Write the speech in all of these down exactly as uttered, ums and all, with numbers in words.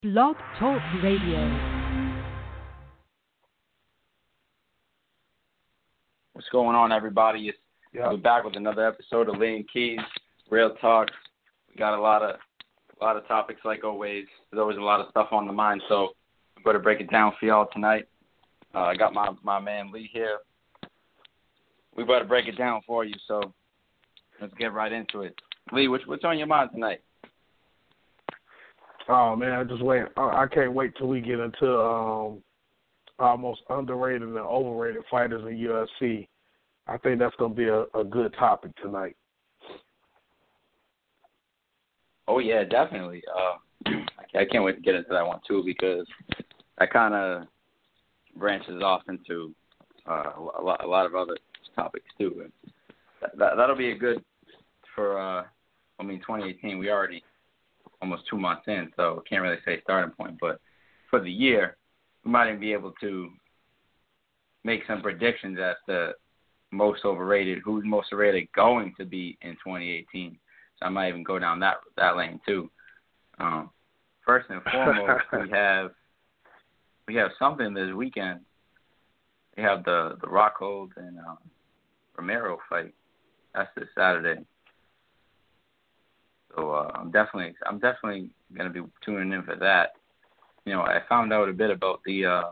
Blog Talk Radio. What's going on, everybody? It's, Yep. We're back with another episode of Lee and Keys Real Talk. We got a lot of a lot of topics, like always. There's always a lot of stuff on the mind, so I'm going to break it down for y'all tonight. Uh, I got my, my man Lee here. We better break it down for you, so let's get right into it. Lee, what's, what's on your mind tonight? Oh man, I just wait. I I can't wait till we get into um, our most underrated and overrated fighters in U F C. I think that's going to be a, a good topic tonight. Oh yeah, definitely. Uh, I can't wait to get into that one too, because that kind of branches off into uh, a, lot, a lot of other topics too. That, that, that'll be a good for. Uh, I mean, twenty eighteen. We already almost two months in, so can't really say starting point. But for the year, we might even be able to make some predictions as to most overrated, who's most overrated going to be in twenty eighteen. So I might even go down that that lane too. Um, first and foremost, we have we have something this weekend. We have the the Rockhold and um, Romero fight. That's this Saturday. So uh, I'm definitely I'm definitely gonna be tuning in for that. You know, I found out a bit about the. Uh,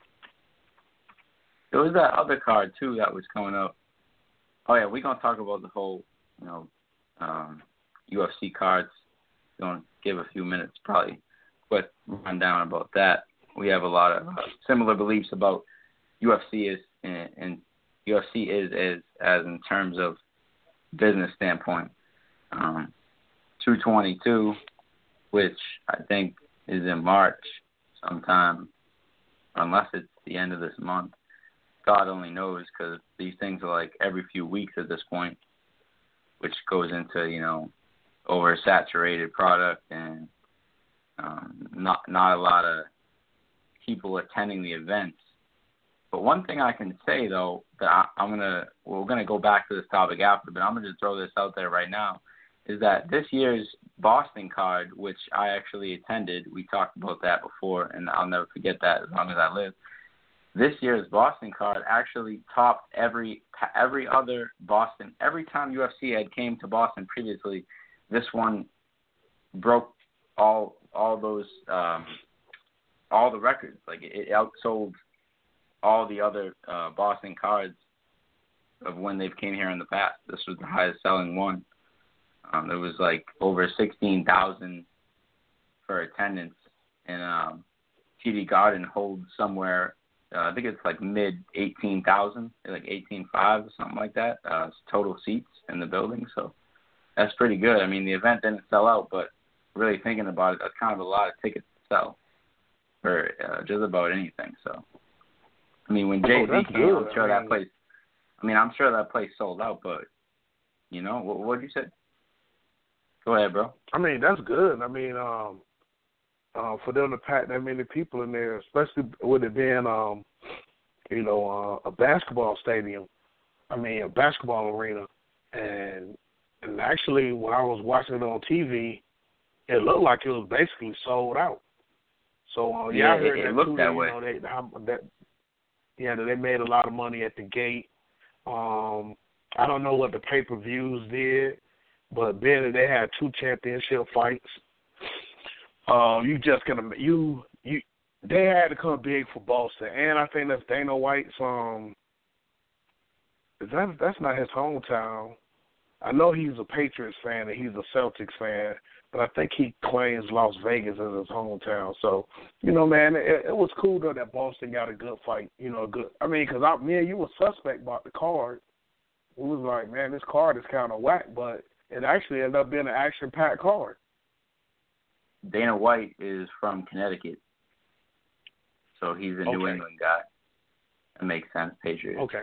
there was that other card too that was coming up. Oh yeah, we're gonna talk about the whole, you know, um, U F C cards. We're gonna give a few minutes, probably, quick rundown about that. We have a lot of uh, similar beliefs about U F C is and, and U F C is as as in terms of business standpoint. Um, two twenty-two, which I think is in March sometime, unless it's the end of this month. God only knows, because these things are like every few weeks at this point, which goes into, you know, oversaturated product and um, not not a lot of people attending the events. But one thing I can say, though, that I, I'm going to, we're going to go back to this topic after, but I'm going to just throw this out there right now, is that this year's Boston card, which I actually attended, we talked about that before, and I'll never forget that as long as I live. This year's Boston card actually topped every every other Boston. Every time U F C had came to Boston previously, this one broke all all those um, all the records. Like it, it outsold all the other uh, Boston cards of when they've came here in the past. This was the highest selling one. Um, it was like over sixteen thousand for attendance, and um, T D Garden holds somewhere. Uh, I think it's like mid eighteen thousand, like eighteen five or something like that. Uh, total seats in the building, so that's pretty good. I mean, the event didn't sell out, but really thinking about it, that's kind of a lot of tickets to sell for uh, just about anything. So, I mean, when Jay Z oh, came, good. I'm sure I that mean, place. I mean, I'm sure that place sold out, but you know, what what'd you say? Go ahead, bro. I mean, that's good. I mean, um, uh, for them to pack that many people in there, especially with it being, um, you know, uh, a basketball stadium. I mean, a basketball arena, and and actually, when I was watching it on T V, it looked like it was basically sold out. So uh, yeah, Yeah, I heard it, it that looked too. that You way. know, they how, that yeah, that they made a lot of money at the gate. Um, I don't know what the pay per views did, but being that they had two championship fights, uh, you just gonna you you they had to come big for Boston, and I think that's Dana White's. Um, is that that's not his hometown. I know he's a Patriots fan and he's a Celtics fan, but I think he claims Las Vegas as his hometown. So, you know, man, it, it was cool though that Boston got a good fight. You know, a good. I mean, because me and you were suspect about the card. We was like, man, this card is kind of whack, but it actually ended up being an action-packed card. Dana White is from Connecticut, so he's a New Okay. England guy. It makes sense, Patriots. Okay.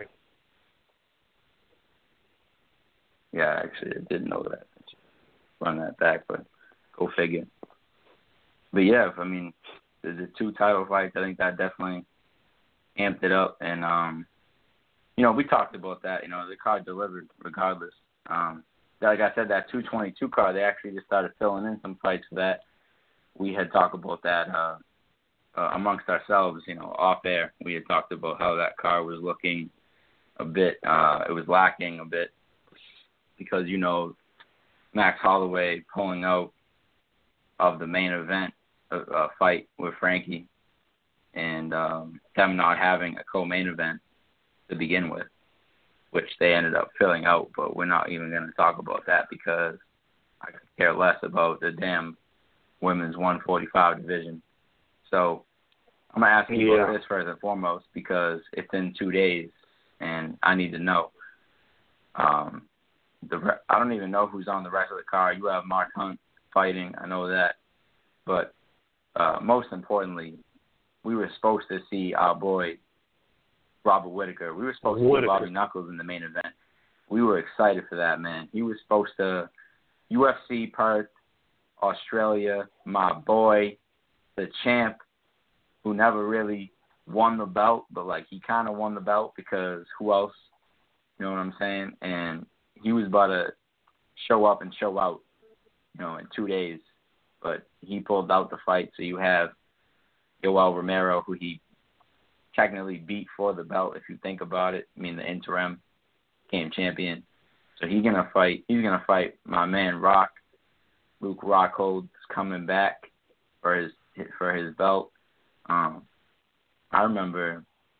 Yeah, actually, I didn't know that. Run that back, but go figure. But yeah, I mean, the, the two title fights, I think that definitely amped it up. And, um, you know, we talked about that. You know, the card delivered regardless. Um, like I said, that two twenty-two card, they actually just started filling in some fights for that. we had talked about that uh, uh, amongst ourselves, you know, off air. We had talked about how that card was looking a bit, uh, it was lacking a bit because, you know, Max Holloway pulling out of the main event uh, uh, fight with Frankie and um, them not having a co-main event to begin with, which they ended up filling out, but we're not even going to talk about that because I could care less about the damn women's one forty-five division. So I'm going to ask you yeah. about this first and foremost because it's in two days, and I need to know. Um, the I don't even know who's on the rest of the card. You have Mark Hunt fighting, I know that. But uh, most importantly, we were supposed to see our boy Robert Whitaker. We were supposed Whitaker. to see Bobby Knuckles in the main event. We were excited for that, man. He was supposed to U F C Perth, Australia, my boy, the champ, who never really won the belt, but like he kind of won the belt because who else? You know what I'm saying? And he was about to show up and show out, you know, in two days, but he pulled out the fight. So you have Yoel Romero, who he technically beat for the belt, if you think about it. I mean, the interim became champion. So he's gonna fight. He's gonna fight my man Rock. Luke Rockhold's coming back for his for his belt. Um, I remember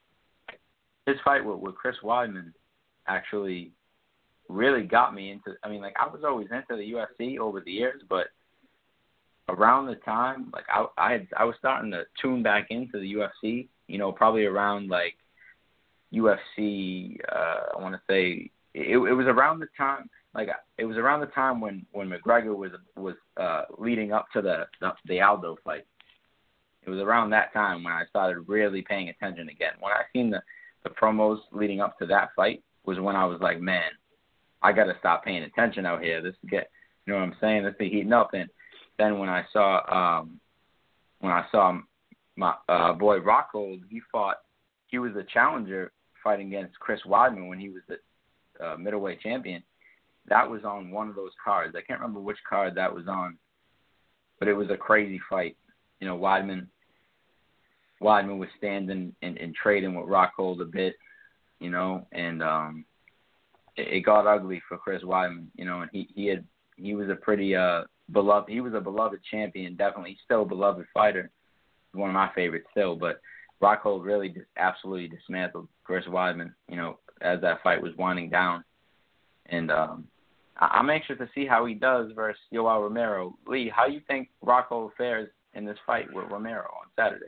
his fight with, with Chris Weidman actually really got me into. I mean, like I was always into the U F C over the years, but around the time, like I I, had, I was starting to tune back into the U F C. You know, probably around like U F C. Uh, I want to say it, it was around the time. Like it was around the time when, when McGregor was was uh, leading up to the, the the Aldo fight. It was around that time when I started really paying attention again. When I seen the, the promos leading up to that fight was when I was like, man, I got to stop paying attention out here. This is get, you know what I'm saying? This is heating up. And then when I saw um, when I saw my uh, boy Rockhold, he fought. He was the challenger fighting against Chris Weidman when he was the uh, middleweight champion. That was on one of those cards. I can't remember which card that was on, but it was a crazy fight. You know, Weidman, Weidman was standing and, and trading with Rockhold a bit, you know, and um, it, it got ugly for Chris Weidman, you know, and he, he had he was a pretty uh, beloved. He was a beloved champion, definitely. He's still a beloved fighter, one of my favorites still. But Rockhold really just absolutely dismantled Chris Weidman, you know, as that fight was winding down, and um, I'm anxious to see how he does versus Yoel Romero. Lee, how do you think Rockhold fares in this fight with Romero on Saturday?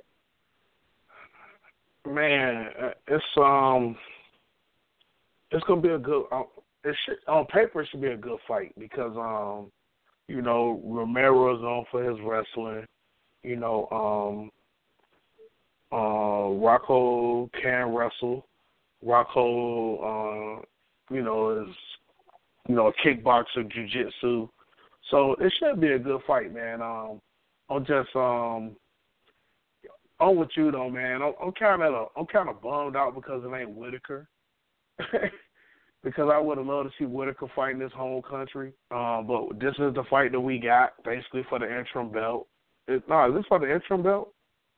Man, it's um, it's gonna be a good. Uh, it should, on paper, it should be a good fight because um, you know, Romero's known for his wrestling. You know, um, uh, Rockhold can wrestle. Rockhold, uh, you know, is you know, a kickboxer, jiu-jitsu. So it should be a good fight, man. Um, I'm just um, on with you though, man. I'm, I'm kind of I'm kind of bummed out because it ain't Whitaker. Because I would have loved to see Whitaker fight in his home country. Um, but this is the fight that we got, basically for the interim belt. It, no, is this for the interim belt?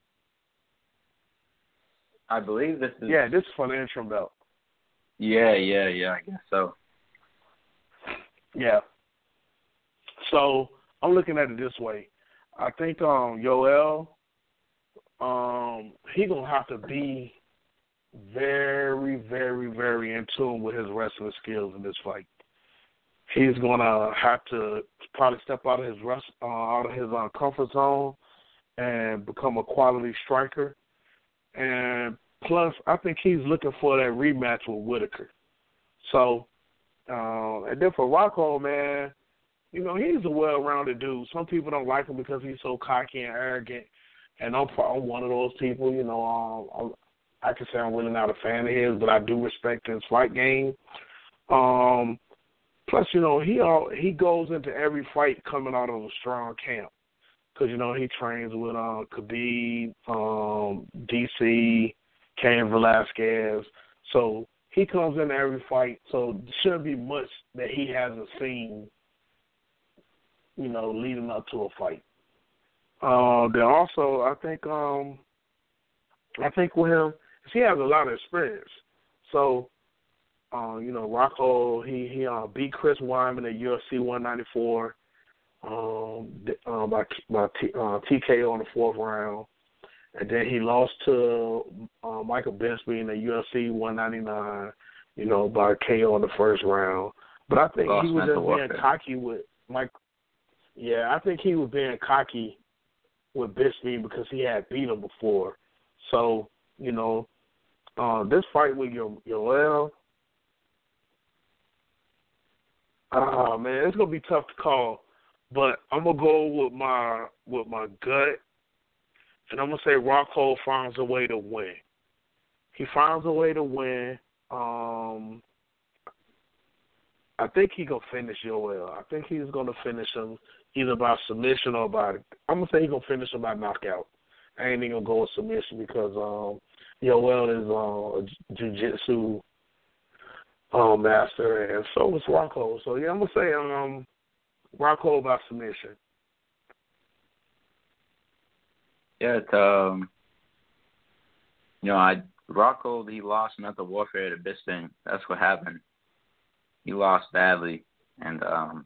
I believe this is. Yeah, this is for the interim belt. Yeah, yeah, yeah. I guess so. Yeah. So I'm looking at it this way. I think um, Yoel, um, he gonna have to be very, very, very in tune with his wrestling skills in this fight. He's gonna have to probably step out of his rest, uh, out of his uh, comfort zone and become a quality striker. And plus, I think he's looking for that rematch with Whitaker. So. Uh, and then for Rockhold, man, you know, he's a well-rounded dude. Some people don't like him because he's so cocky and arrogant, and I'm, I'm one of those people, you know. Um, I can say I'm really not a fan of his, but I do respect his fight game. Um, plus, you know, he all, he goes into every fight coming out of a strong camp because, you know, he trains with uh, Khabib, um, D C, Cain Velasquez. So he comes into every fight, so there shouldn't be much that he hasn't seen, you know, leading up to a fight. Uh, then also, I think um, I think with him, he has a lot of experience. So, uh, you know, Rocco, he he uh, beat Chris Weidman at U F C one ninety-four um, uh, by by T, uh, T K O in the fourth round, and then he lost to uh, Michael Bisping in the U F C one ninety-nine, you know, by K O in the first round. But I think lost he was just warfare. being cocky with Mike. Yeah, I think he was being cocky with Bisping because he had beat him before. So, you know, uh, this fight with your Yoel, ah man, it's gonna be tough to call. But I'm gonna go with my with my gut, and I'm gonna say Rockhold finds a way to win. He finds a way to win. Um, I think he gonna finish Yoel. I think he's gonna finish him either by submission or by. I'm gonna say he's gonna finish him by knockout. I ain't even gonna go with submission because um, Yoel is uh, a jiu-jitsu um, master, and so is Rocco. So yeah, I'm gonna say um, Rocco by submission. Yeah, it's, um, you know, I Rocco, he lost Mental Warfare to Bisping. That's what happened. He lost badly, and um,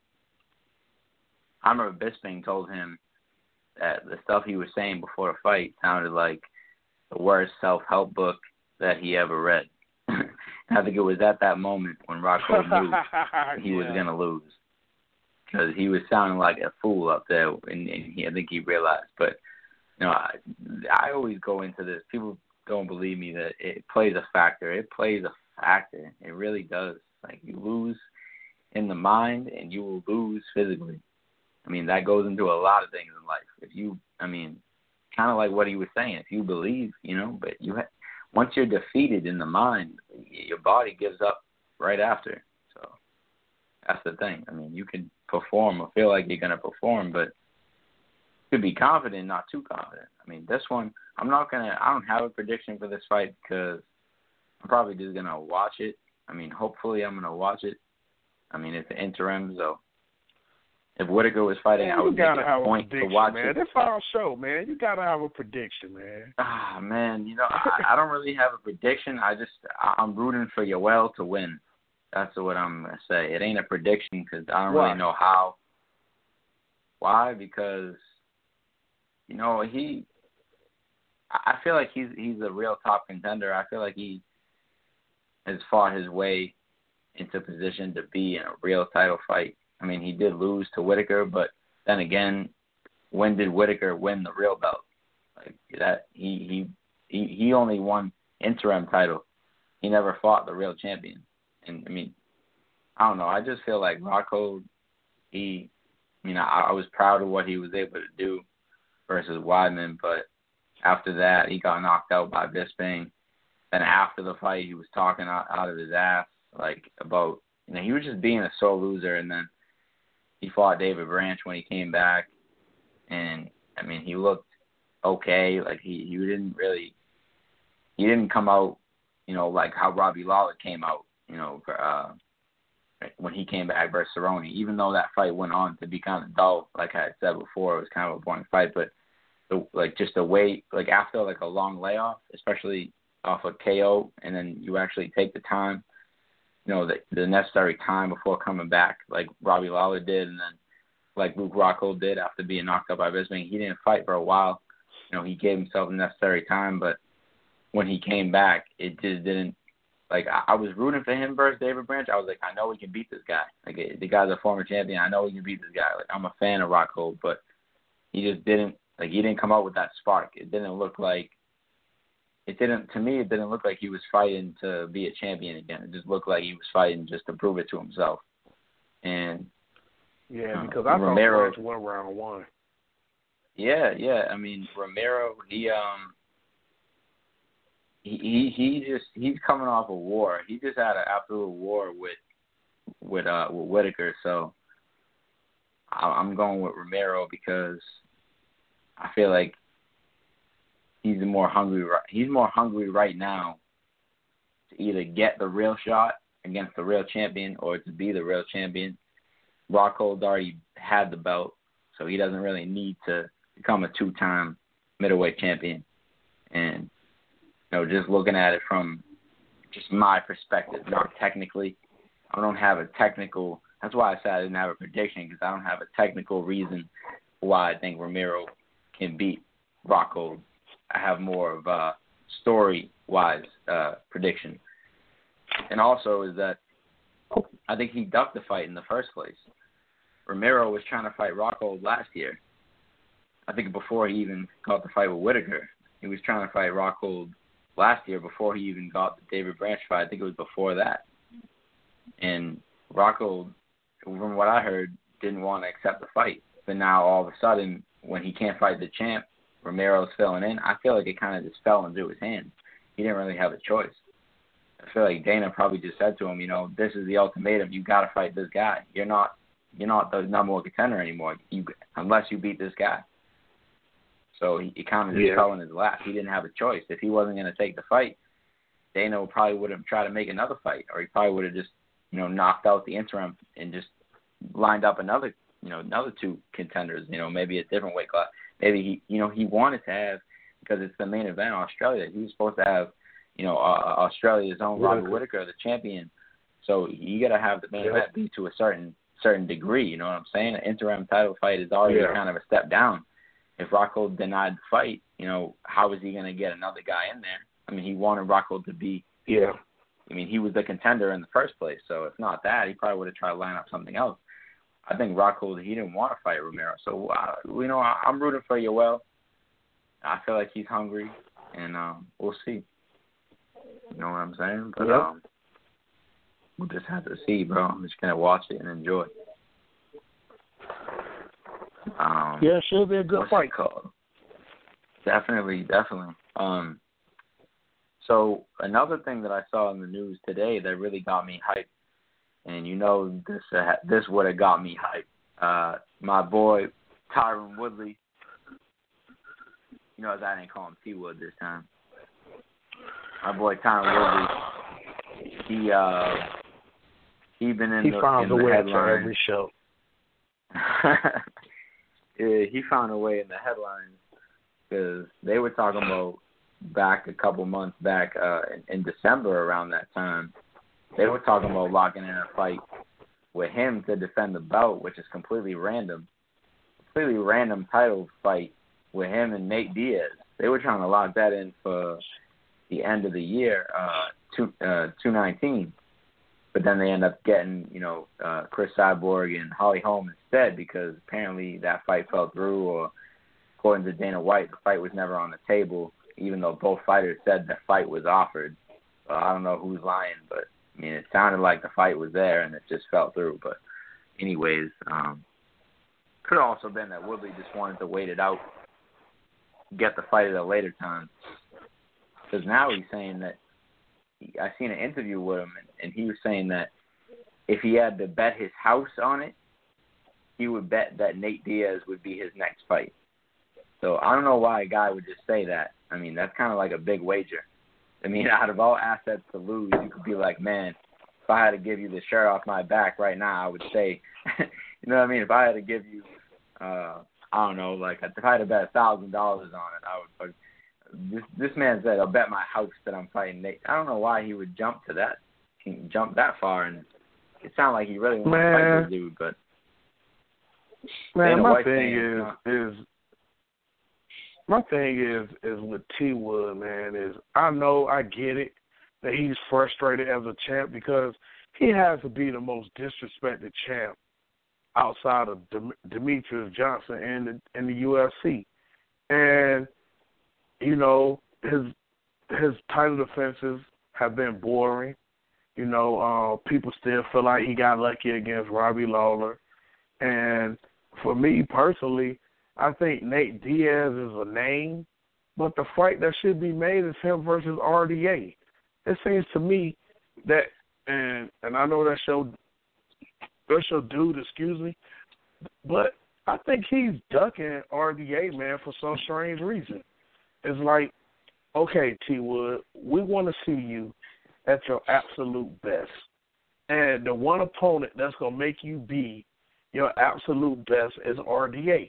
I remember Bisping told him that the stuff he was saying before the fight sounded like the worst self-help book that he ever read. I think it was at that moment when Rocco knew he yeah. was going to lose, because he was sounding like a fool up there, and, and he, I think he realized. But, you know, I, I always go into this. People don't believe me that it plays a factor. It plays a factor. It really does. Like, you lose in the mind, and you will lose physically. I mean, that goes into a lot of things in life. If you, I mean, kind of like what he was saying, if you believe, you know, but you ha- once you're defeated in the mind, your body gives up right after. So that's the thing. I mean, you can perform or feel like you're going to perform, but you could be confident, not too confident. I mean, this one, I'm not going to, I don't have a prediction for this fight because I'm probably just going to watch it. I mean, hopefully I'm going to watch it. I mean, it's an interim, so if Whittaker was fighting, man, I would make it a point to watch man. it. It's our show, man. You got to have a prediction, man. Ah, man, you know, I, I don't really have a prediction. I just, I'm rooting for Yoel to win. That's what I'm going to say. It ain't a prediction because I don't Why? really know how. Why? Because, you know, he, I feel like he's he's a real top contender. I feel like he has fought his way into position to be in a real title fight. I mean, he did lose to Whittaker, but then again, when did Whittaker win the real belt? Like that, he he he, he only won interim title. He never fought the real champion. And I mean, I don't know. I just feel like Rocco, he, I mean, I, I was proud of what he was able to do versus Weidman, but after that, he got knocked out by Bisping. Then after the fight, he was talking out, out of his ass, like about, you know, he was just being a sore loser, and then he fought David Branch when he came back, and I mean, he looked okay. Like he, he didn't really, he didn't come out, you know, like how Robbie Lawler came out, you know, for, uh, when he came back versus Cerrone. Even though that fight went on to be kind of dull, like I had said before, it was kind of a boring fight. But the, like just the way, like after like a long layoff, especially off a K O, and then you actually take the time. You know, the, the necessary time before coming back, like Robbie Lawler did, and then like Luke Rockhold did after being knocked out by Bisping. He didn't fight for a while. You know, he gave himself the necessary time, but when he came back, it just didn't, like, I, I was rooting for him versus David Branch. I was like, I know we can beat this guy. Like, the guy's a former champion. I know we can beat this guy. Like, I'm a fan of Rockhold, but he just didn't, like, he didn't come out with that spark. It didn't look like, It didn't, to me, it didn't look like he was fighting to be a champion again. It just looked like he was fighting just to prove it to himself. And yeah, uh, because I Romero, thought Branch went round one. Yeah, yeah. I mean, Romero, he um, he he, he just he's coming off a war. He just had an absolute war with with uh with Whittaker. So I, I'm going with Romero because I feel like he's more hungry. He's more hungry right now to either get the real shot against the real champion or to be the real champion. Rockhold already had the belt, so he doesn't really need to become a two-time middleweight champion. And, you know, just looking at it from just my perspective, not technically, I don't have a technical – that's why I said I didn't have a prediction, because I don't have a technical reason why I think Romero can beat Rockhold. I have more of a story-wise uh, prediction. And also is that I think he ducked the fight in the first place. Romero was trying to fight Rockhold last year. I think before he even got the fight with Whitaker. He was trying to fight Rockhold last year before he even got the David Branch fight. I think it was before that. And Rockhold, from what I heard, didn't want to accept the fight. But now all of a sudden, when he can't fight the champ, Romero's filling in. I feel like it kind of just fell into his hands. He didn't really have a choice. I feel like Dana probably just said to him, you know, this is the ultimatum. You got to fight this guy. You're not, you're not the number one contender anymore, you, unless you beat this guy. So he, he kind of just yeah. fell in his lap. He didn't have a choice. If he wasn't going to take the fight, Dana probably would have tried to make another fight, or he probably would have just, you know, knocked out the interim and just lined up another, you know, another two contenders. You know, maybe a different weight class. Maybe he, you know, he wanted to have, because it's the main event in Australia. He was supposed to have, you know, uh, Australia's own Robert Whitaker, the champion. So you got to have the main yeah. event be to a certain certain degree. You know what I'm saying? An interim title fight is already yeah. kind of a step down. If Rockhold denied the fight, you know, how is he going to get another guy in there? I mean, he wanted Rockhold to be. Yeah. I mean, he was the contender in the first place. So if not that, he probably would have tried to line up something else. I think Rockhold, he didn't want to fight Romero. So, uh, you know, I, I'm rooting for Yoel. I feel like he's hungry, and um, we'll see. You know what I'm saying? But yep. um, we'll just have to see, bro. I'm just going to watch it and enjoy. Um, yeah, should be a good fight. Definitely, definitely. Um, so another thing that I saw in the news today that really got me hyped, and you know this uh, this would have got me hyped. Uh, my boy Tyron Woodley. You know, I didn't call him T Wood this time. My boy Tyron Woodley. He uh, he been in he the, found in a the way headlines. to every show. Yeah, he found a way in the headlines because they were talking about back a couple months back uh, in, in December around that time. They were talking about locking in a fight with him to defend the belt, which is completely random. Completely random title fight with him and Nate Diaz. They were trying to lock that in for the end of the year, uh, two, uh, two nineteen. But then they end up getting, you know, uh, Chris Cyborg and Holly Holm instead because apparently that fight fell through, or according to Dana White, the fight was never on the table, even though both fighters said the fight was offered. So I don't know who's lying, but, I mean, it sounded like the fight was there and it just fell through. But anyways, um, could have also been that Woodley just wanted to wait it out, get the fight at a later time. Because now he's saying that, I seen an interview with him, and, and he was saying that if he had to bet his house on it, he would bet that Nate Diaz would be his next fight. So I don't know why a guy would just say that. I mean, that's kind of like a big wager. I mean, out of all assets to lose, you could be like, man, if I had to give you the shirt off my back right now, I would say, you know what I mean? If I had to give you, uh, I don't know, like if I had to bet a thousand dollars on it, I would. But this this man said, "I'll bet my house that I'm fighting Nate." I don't know why he would jump to that, jump that far, and it sounded like he really wanted to fight this dude. But man, my White thing is not. is. My thing is is with T Wood, man, is I know I get it that he's frustrated as a champ because he has to be the most disrespected champ outside of Dem- Demetrius Johnson in the in the U F C, and you know his his title defenses have been boring. You know, uh, people still feel like he got lucky against Robbie Lawler, and for me personally, I think Nate Diaz is a name, but the fight that should be made is him versus R D A. It seems to me that, and and I know that's your, that's your dude, excuse me, but I think he's ducking R D A, man, for some strange reason. It's like, okay, T. Wood, we want to see you at your absolute best. And the one opponent that's going to make you be your absolute best is R D A.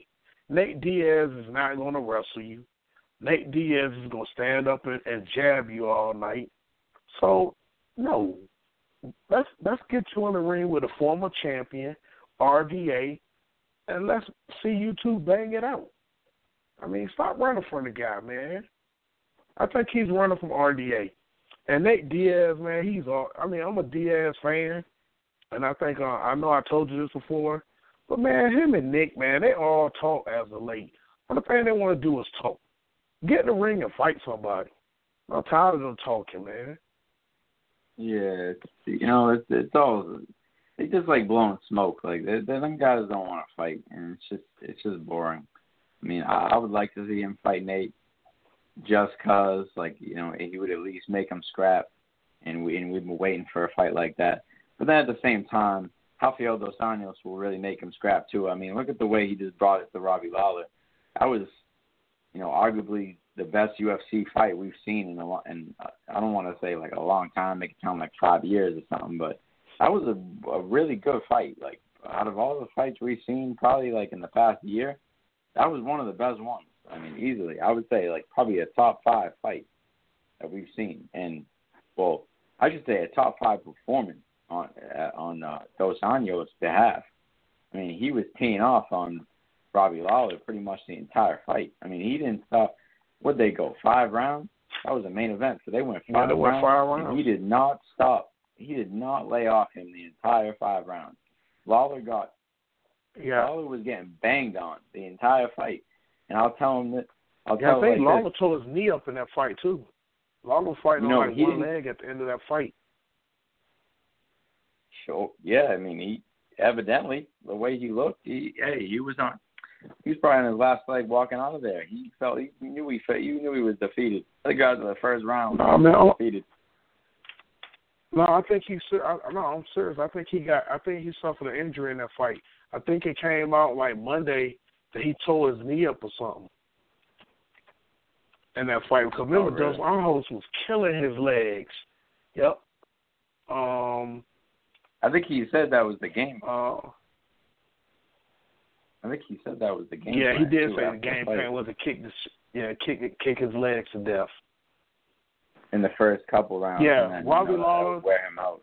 Nate Diaz is not going to wrestle you. Nate Diaz is going to stand up and, and jab you all night. So, no. Let's let's get you in the ring with a former champion, R D A, and let's see you two bang it out. I mean, stop running from the guy, man. I think he's running from R D A. And Nate Diaz, man, he's all, I mean, I'm a Diaz fan, and I think, uh, I know I told you this before, but, man, him and Nick, man, they all talk as of late. But the thing they want to do is talk. Get in the ring and fight somebody. I'm tired of them talking, man. Yeah, it's, you know, it's, it's all, they just like blowing smoke. Like, they, they, them guys don't want to fight, and it's just, it's just boring. I mean, I, I would like to see him fight Nate. Just cause, like, you know, he would at least make him scrap, and we and we've been waiting for a fight like that. But then at the same time, Rafael dos Anjos will really make him scrap too. I mean, look at the way he just brought it to Robbie Lawler. That was, you know, arguably the best U F C fight we've seen in a long, and I don't want to say like a long time, make it sound like five years or something, but that was a, a really good fight. Like, out of all the fights we've seen, probably like in the past year, that was one of the best ones. I mean, easily. I would say, like, probably a top five fight that we've seen. And, well, I should say a top five performance on uh, on uh, Dos Anjos' behalf. I mean, he was teeing off on Robbie Lawler pretty much the entire fight. I mean, he didn't stop. What'd they go, five rounds? That was a main event. So they went five yeah, they went rounds. five rounds. And he did not stop. He did not lay off him the entire five rounds. Lawler got yeah. Lawler was getting banged on the entire fight. And I'll tell him that. I'll yeah, tell I think him Lawler like tore his knee up in that fight too. Lawler was fighting you know, on like he one didn't- leg at the end of that fight. Sure. Yeah, I mean, he evidently the way he looked, he hey, he was on. He was probably on his last leg walking out of there. He felt he knew he felt, you knew he was defeated. The guy to the first round No, man, was defeated. No, I think he. I, no, I'm serious. I think he got. I think he suffered an injury in that fight. I think it came out like Monday that he tore his knee up or something in that fight. Because remember, Oh, really? Dos Anjos was killing his legs. Yep. Um. I think he said that was the game. Uh. I think he said that was the game. Yeah, he plan, did too, say the after game fight. plan was to kick the. Yeah, kick kick his legs to death. In the first couple rounds. Yeah, and then, Robbie you know, that Lawler- would wear him out.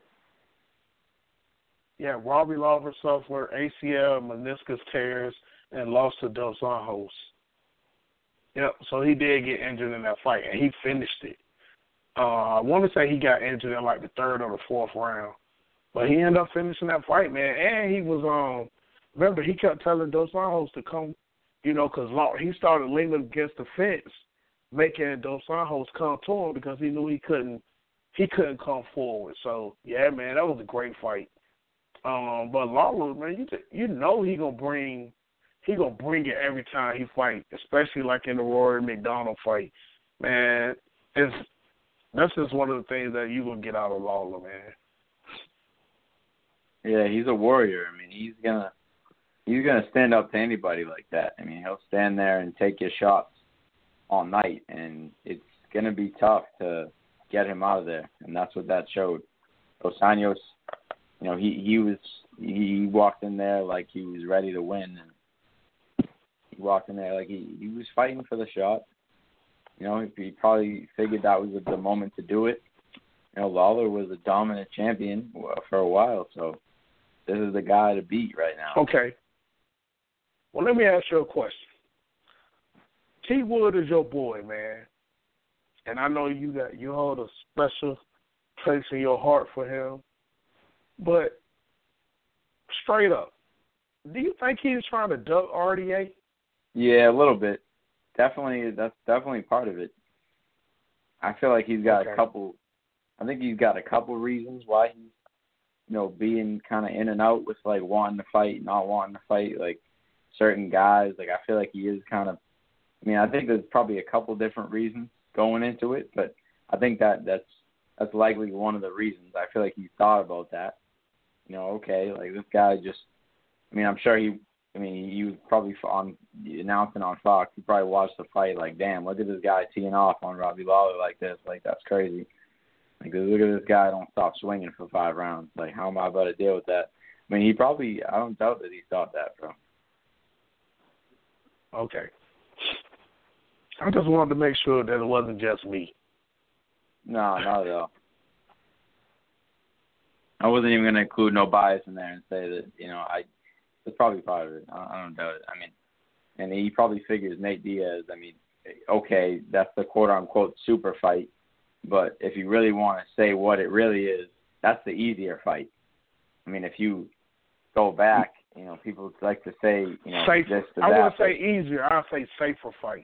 Yeah, Robbie Lawler suffered A C L, meniscus tears, and lost to Dos Anjos. Yep, so he did get injured in that fight, and he finished it. Uh, I want to say he got injured in like the third or the fourth round, but he ended up finishing that fight, man. And he was um, remember he kept telling Dos Anjos to come, you know, because he started leaning against the fence, making Dos Anjos come to him because he knew he couldn't, he couldn't come forward. So yeah, man, that was a great fight. Um, but Lawler, man, you you know he gonna bring he gonna bring it every time he fight, especially like in the Rory McDonald fight. Man, it's that's just one of the things that you gonna get out of Lawler, man. Yeah, he's a warrior. I mean, he's gonna he's gonna stand up to anybody like that. I mean, he'll stand there and take his shots all night, and it's gonna be tough to get him out of there, and that's what that showed. Dos Anjos, you know, he, he was he walked in there like he was ready to win, and he walked in there like he, he was fighting for the shot. You know, he probably figured that was the moment to do it. You know, Lawler was a dominant champion for a while, so this is the guy to beat right now. Okay. Well, let me ask you a question. T. Wood is your boy, man, and I know you got you hold a special place in your heart for him. But straight up, do you think he's trying to duck R D A? Yeah, a little bit. Definitely, that's definitely part of it. I feel like he's got Okay. a couple. I think he's got a couple reasons why he's, you know, being kind of in and out with like wanting to fight, not wanting to fight. Like certain guys, like I feel like he is kind of. I mean, I think there's probably a couple different reasons going into it, but I think that that's that's likely one of the reasons. I feel like he thought about that. You know, okay, like this guy just. I mean, I'm sure he. I mean, he was probably on announcing on Fox. He probably watched the fight like, damn, look at this guy teeing off on Robbie Lawler like this. Like that's crazy. Like look at this guy don't stop swinging for five rounds. Like how am I about to deal with that? I mean, he probably. I don't doubt that he thought that, bro. Okay. I just wanted to make sure that it wasn't just me. No, not at all. I wasn't even going to include no bias in there and say that, you know, I it's probably part of it. I, I don't doubt it. I mean, and he probably figures Nate Diaz, I mean, okay, that's the quote-unquote super fight, but if you really want to say what it really is, that's the easier fight. I mean, if you go back, you know, people like to say, you know, safer. this to I that. wouldn't say easier. I'll say safer fight.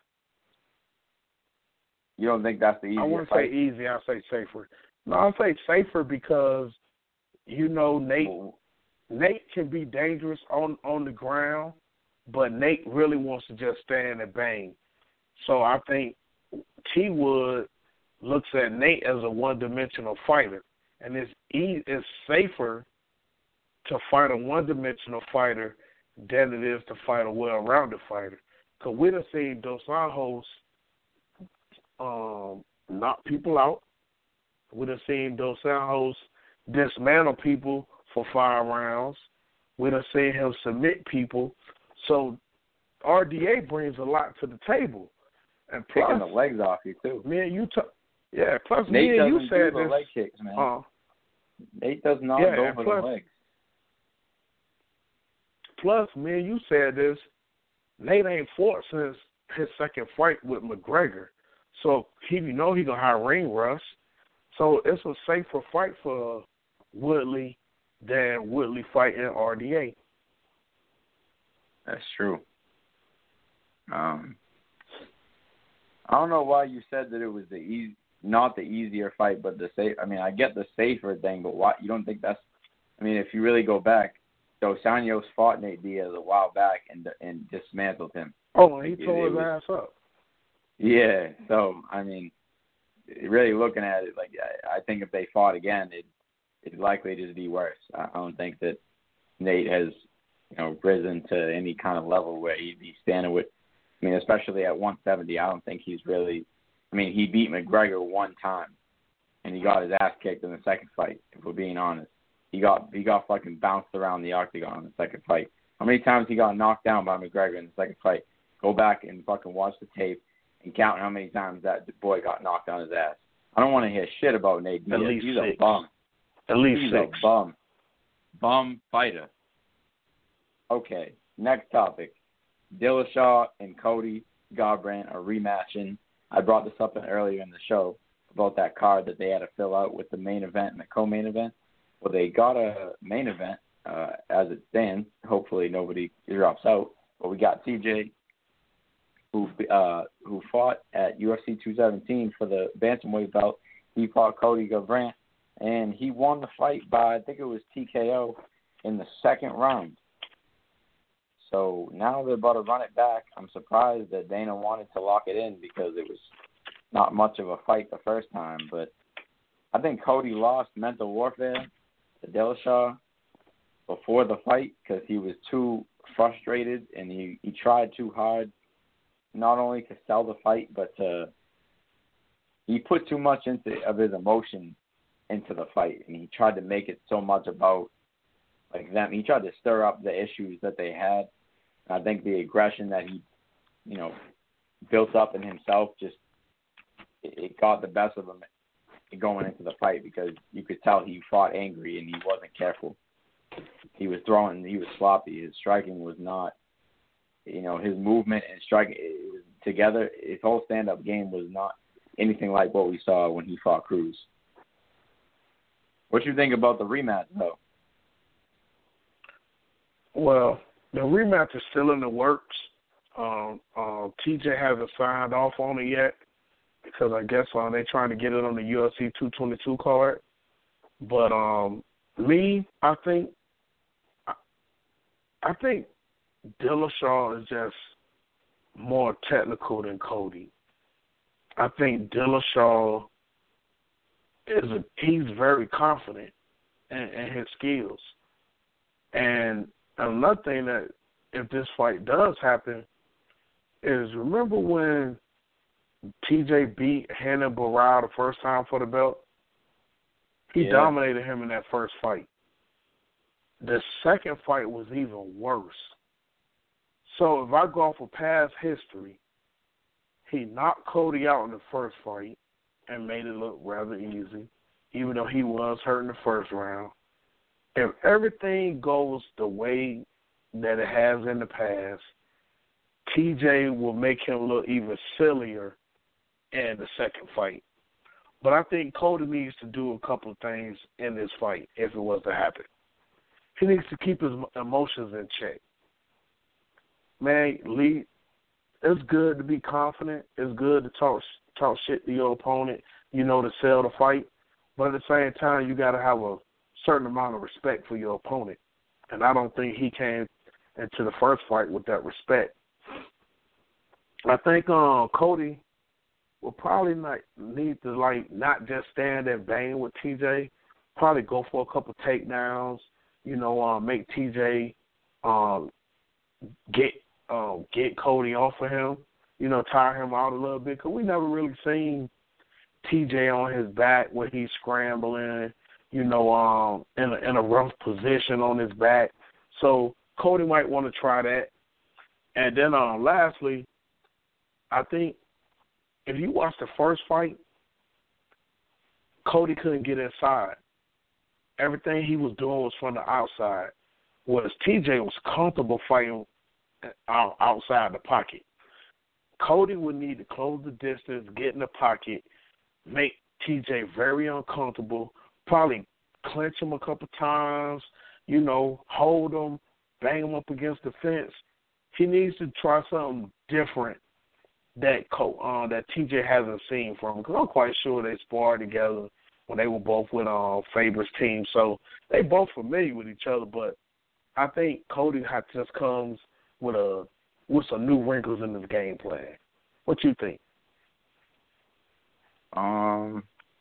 You don't think that's the easier I wouldn't fight? say easy. I'll say safer. No, I'll say safer because, you know, Nate Well, Nate can be dangerous on, on the ground, but Nate really wants to just stand and bang. So I think T. Wood looks at Nate as a one-dimensional fighter, and it's e- it's safer to fight a one-dimensional fighter than it is to fight a well-rounded fighter. Because we done seen Dos Anjos um, knock people out. We done seen Dos Anjos dismantle people for five rounds. We done seen him submit people. So R D A brings a lot to the table. And plus, kicking the legs off you too. Me and you, t- yeah. Plus, Nate me and you doesn't said do the this. leg kicks, man. Uh, Nate does not yeah, go and for plus, the legs. Plus, me and you said this. Nate ain't fought since his second fight with McGregor, so he you know he gonna have ring rust. So it's a safer fight for Woodley than Woodley fighting R D A. That's true. Um, I don't know why you said that it was the easy, not the easier fight, but the safe. I mean, I get the safer thing, but why you don't think that's? I mean, if you really go back, Dos Anjos fought Nate Diaz a while back and and dismantled him. Oh, he Like, tore it, his it ass was, up. Yeah. So I mean, really looking at it, like I, I think if they fought again, it it's likely to be worse. I, I don't think that Nate has, you know, risen to any kind of level where he'd be standing with. I mean, especially at one seventy, I don't think he's really. I mean, he beat McGregor one time, and he got his ass kicked in the second fight. If we're being honest, he got he got fucking bounced around the octagon in the second fight. How many times he got knocked down by McGregor in the second fight? Go back and fucking watch the tape and count how many times that boy got knocked on his ass. I don't want to hear shit about Nate Diaz. At least He's six. a bum. At least He's six. a bum. Bum fighter. Okay, next topic. Dillashaw and Cody Garbrandt are rematching. I brought this up in, earlier in the show about that card that they had to fill out with the main event and the co-main event. Well, they got a main event uh, as it stands. Hopefully nobody drops out. But we got T J, who uh, who fought at U F C two seventeen for the bantamweight belt. He fought Cody Garbrandt, and he won the fight by, I think it was T K O in the second round. So now they're about to run it back. I'm surprised that Dana wanted to lock it in because it was not much of a fight the first time. But I think Cody lost mental warfare to Dillashaw before the fight because he was too frustrated and he, he tried too hard not only to sell the fight but to he put too much into of his emotion into the fight, and he tried to make it so much about like them. He tried to stir up the issues that they had. I think the aggression that he, you know, built up in himself just it, it got the best of him going into the fight because you could tell he fought angry and he wasn't careful. He was throwing, he was sloppy. His striking was not, you know, his movement and striking it was together. His whole stand-up game was not anything like what we saw when he fought Cruz. What do you think about the rematch, though? Well, the rematch is still in the works. Um, uh, T J hasn't signed off on it yet because I guess uh, they're trying to get it on the U F C two twenty-two card. But um, me, I think, I, I think Dillashaw is just more technical than Cody. I think Dillashaw is a, he's very confident in, in his skills. And another thing that if this fight does happen is remember when T J beat Renan Barão the first time for the belt? He yeah. dominated him in that first fight. The second fight was even worse. So if I go off of past history, he knocked Cody out in the first fight and made it look rather easy, even though he was hurt in the first round. If everything goes the way that it has in the past, T J will make him look even sillier in the second fight. But I think Cody needs to do a couple of things in this fight if it was to happen. He needs to keep his emotions in check. Man, Lee, it's good to be confident. It's good to talk talk shit to your opponent, you know, to sell the fight. But at the same time, you got to have a certain amount of respect for your opponent. And I don't think he came into the first fight with that respect. I think um, Cody will probably not need to, like, not just stand and bang with T J. Probably go for a couple takedowns, you know, uh, make T J um, get um, get Cody off of him, you know, tire him out a little bit. Because we never really seen T J on his back when he's scrambling, you know, um, in a, in a rough position on his back. So Cody might want to try that. And then um, lastly, I think if you watch the first fight, Cody couldn't get inside. Everything he was doing was from the outside, whereas T J was comfortable fighting outside the pocket. Cody would need to close the distance, get in the pocket, make T J very uncomfortable, probably clinch him a couple times, you know, hold him, bang him up against the fence. He needs to try something different that uh, that T J hasn't seen from him, because I'm quite sure they sparred together when they were both with uh, Faber's team. So they both familiar with each other, but I think Cody just comes with a with some new wrinkles in his game plan. What you think? Um,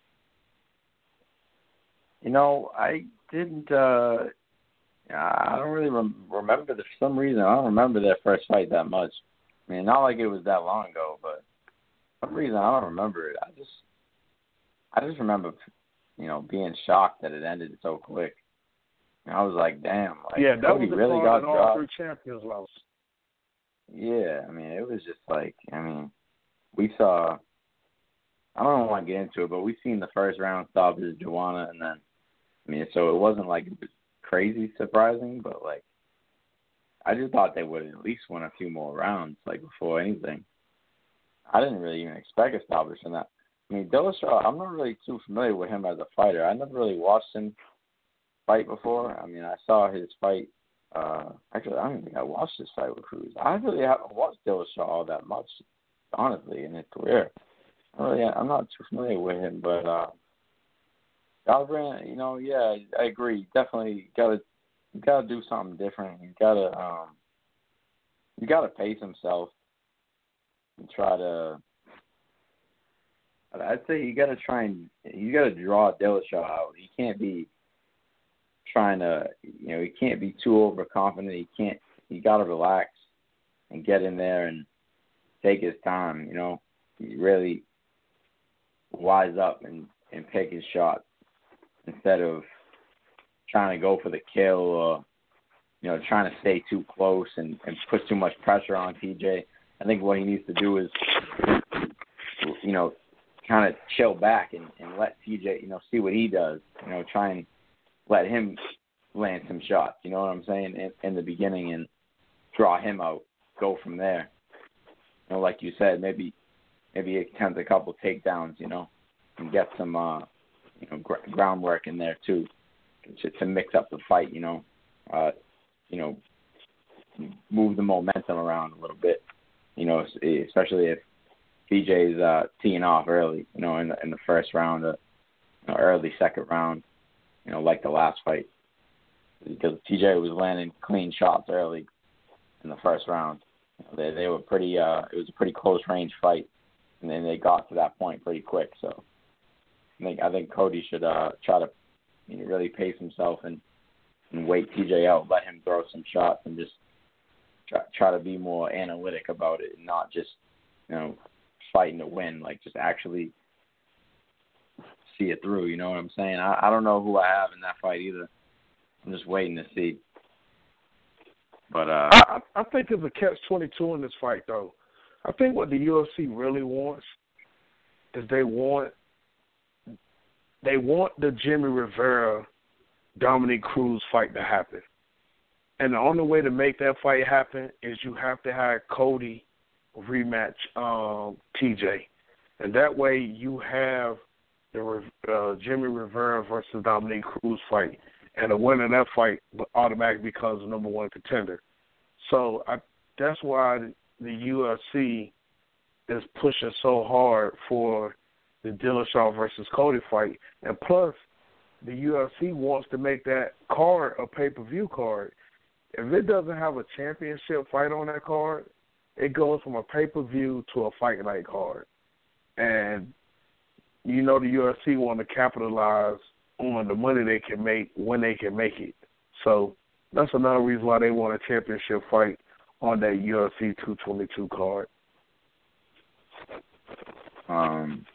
you know, I didn't. Uh, I don't really rem- remember. The, for some reason, I don't remember that first fight that much. I mean, not like it was that long ago, but for some reason I don't remember it. I just, I just remember, you know, being shocked that it ended so quick. And I was like, damn, like yeah, that Cody was the really card got that all dropped. three champions lost. Yeah, I mean, it was just like, I mean, we saw. I don't want to get into it, but we seen the first round stop as Joanna, and then, I mean, so it wasn't like it was crazy surprising, but like, I just thought they would at least win a few more rounds, like before anything. I didn't really even expect a stoppage from that. I mean, Dillashaw, I'm not really too familiar with him as a fighter. I never really watched him fight before. I mean, I saw his fight. Uh, actually, I don't even think I watched his fight with Cruz. I really haven't watched Dillashaw all that much, honestly, in his career. I really, I'm not too familiar with him, but uh, Garbrandt, you know, yeah, I agree. Definitely got to you got to do something different. You got to um, you got to pace himself and try to. I'd say you got to try and you got to draw Dillashaw out. He can't be trying to, you know, he can't be too overconfident. He can't. You got to relax and get in there and take his time. You know, he really wise up and, and pick his shots instead of trying to go for the kill or, you know, trying to stay too close and, and put too much pressure on T J. I think what he needs to do is, you know, kind of chill back and, and let T J, you know, see what he does. You know, try and let him land some shots, you know what I'm saying, in, in the beginning and draw him out, go from there. You know, like you said, maybe maybe attempt a couple takedowns, you know, and get some, uh, you know, gr- groundwork in there too, to, to mix up the fight, you know, uh, you know, move the momentum around a little bit, you know, especially if T J's uh, teeing off early, you know, in the, in the first round, or you know, early second round, you know, like the last fight, because T J was landing clean shots early in the first round. You know, they they were pretty. Uh, it was a pretty close range fight, and then they got to that point pretty quick. So I think I think Cody should uh, try to, you know, really pace himself and, and wait T J out, let him throw some shots, and just try try to be more analytic about it, and not just, you know, fighting to win. Like, just actually see it through. You know what I'm saying? I, I don't know who I have in that fight either. I'm just waiting to see. But uh, I, I think it's a catch twenty-two in this fight, though. I think what the U F C really wants is they want they want the Jimmy Rivera Dominic Cruz fight to happen, and the only way to make that fight happen is you have to have Cody rematch um, T J, and that way you have the uh, Jimmy Rivera versus Dominic Cruz fight, and the winner of that fight automatically becomes the number one contender. So I, that's why the U F C is pushing so hard for the Dillashaw versus Cody fight. And plus, the U F C wants to make that card a pay-per-view card. If it doesn't have a championship fight on that card, it goes from a pay-per-view to a fight night card. And you know the U F C want to capitalize on the money they can make when they can make it. So that's another reason why they want a championship fight on that U F C two twenty-two card. Um,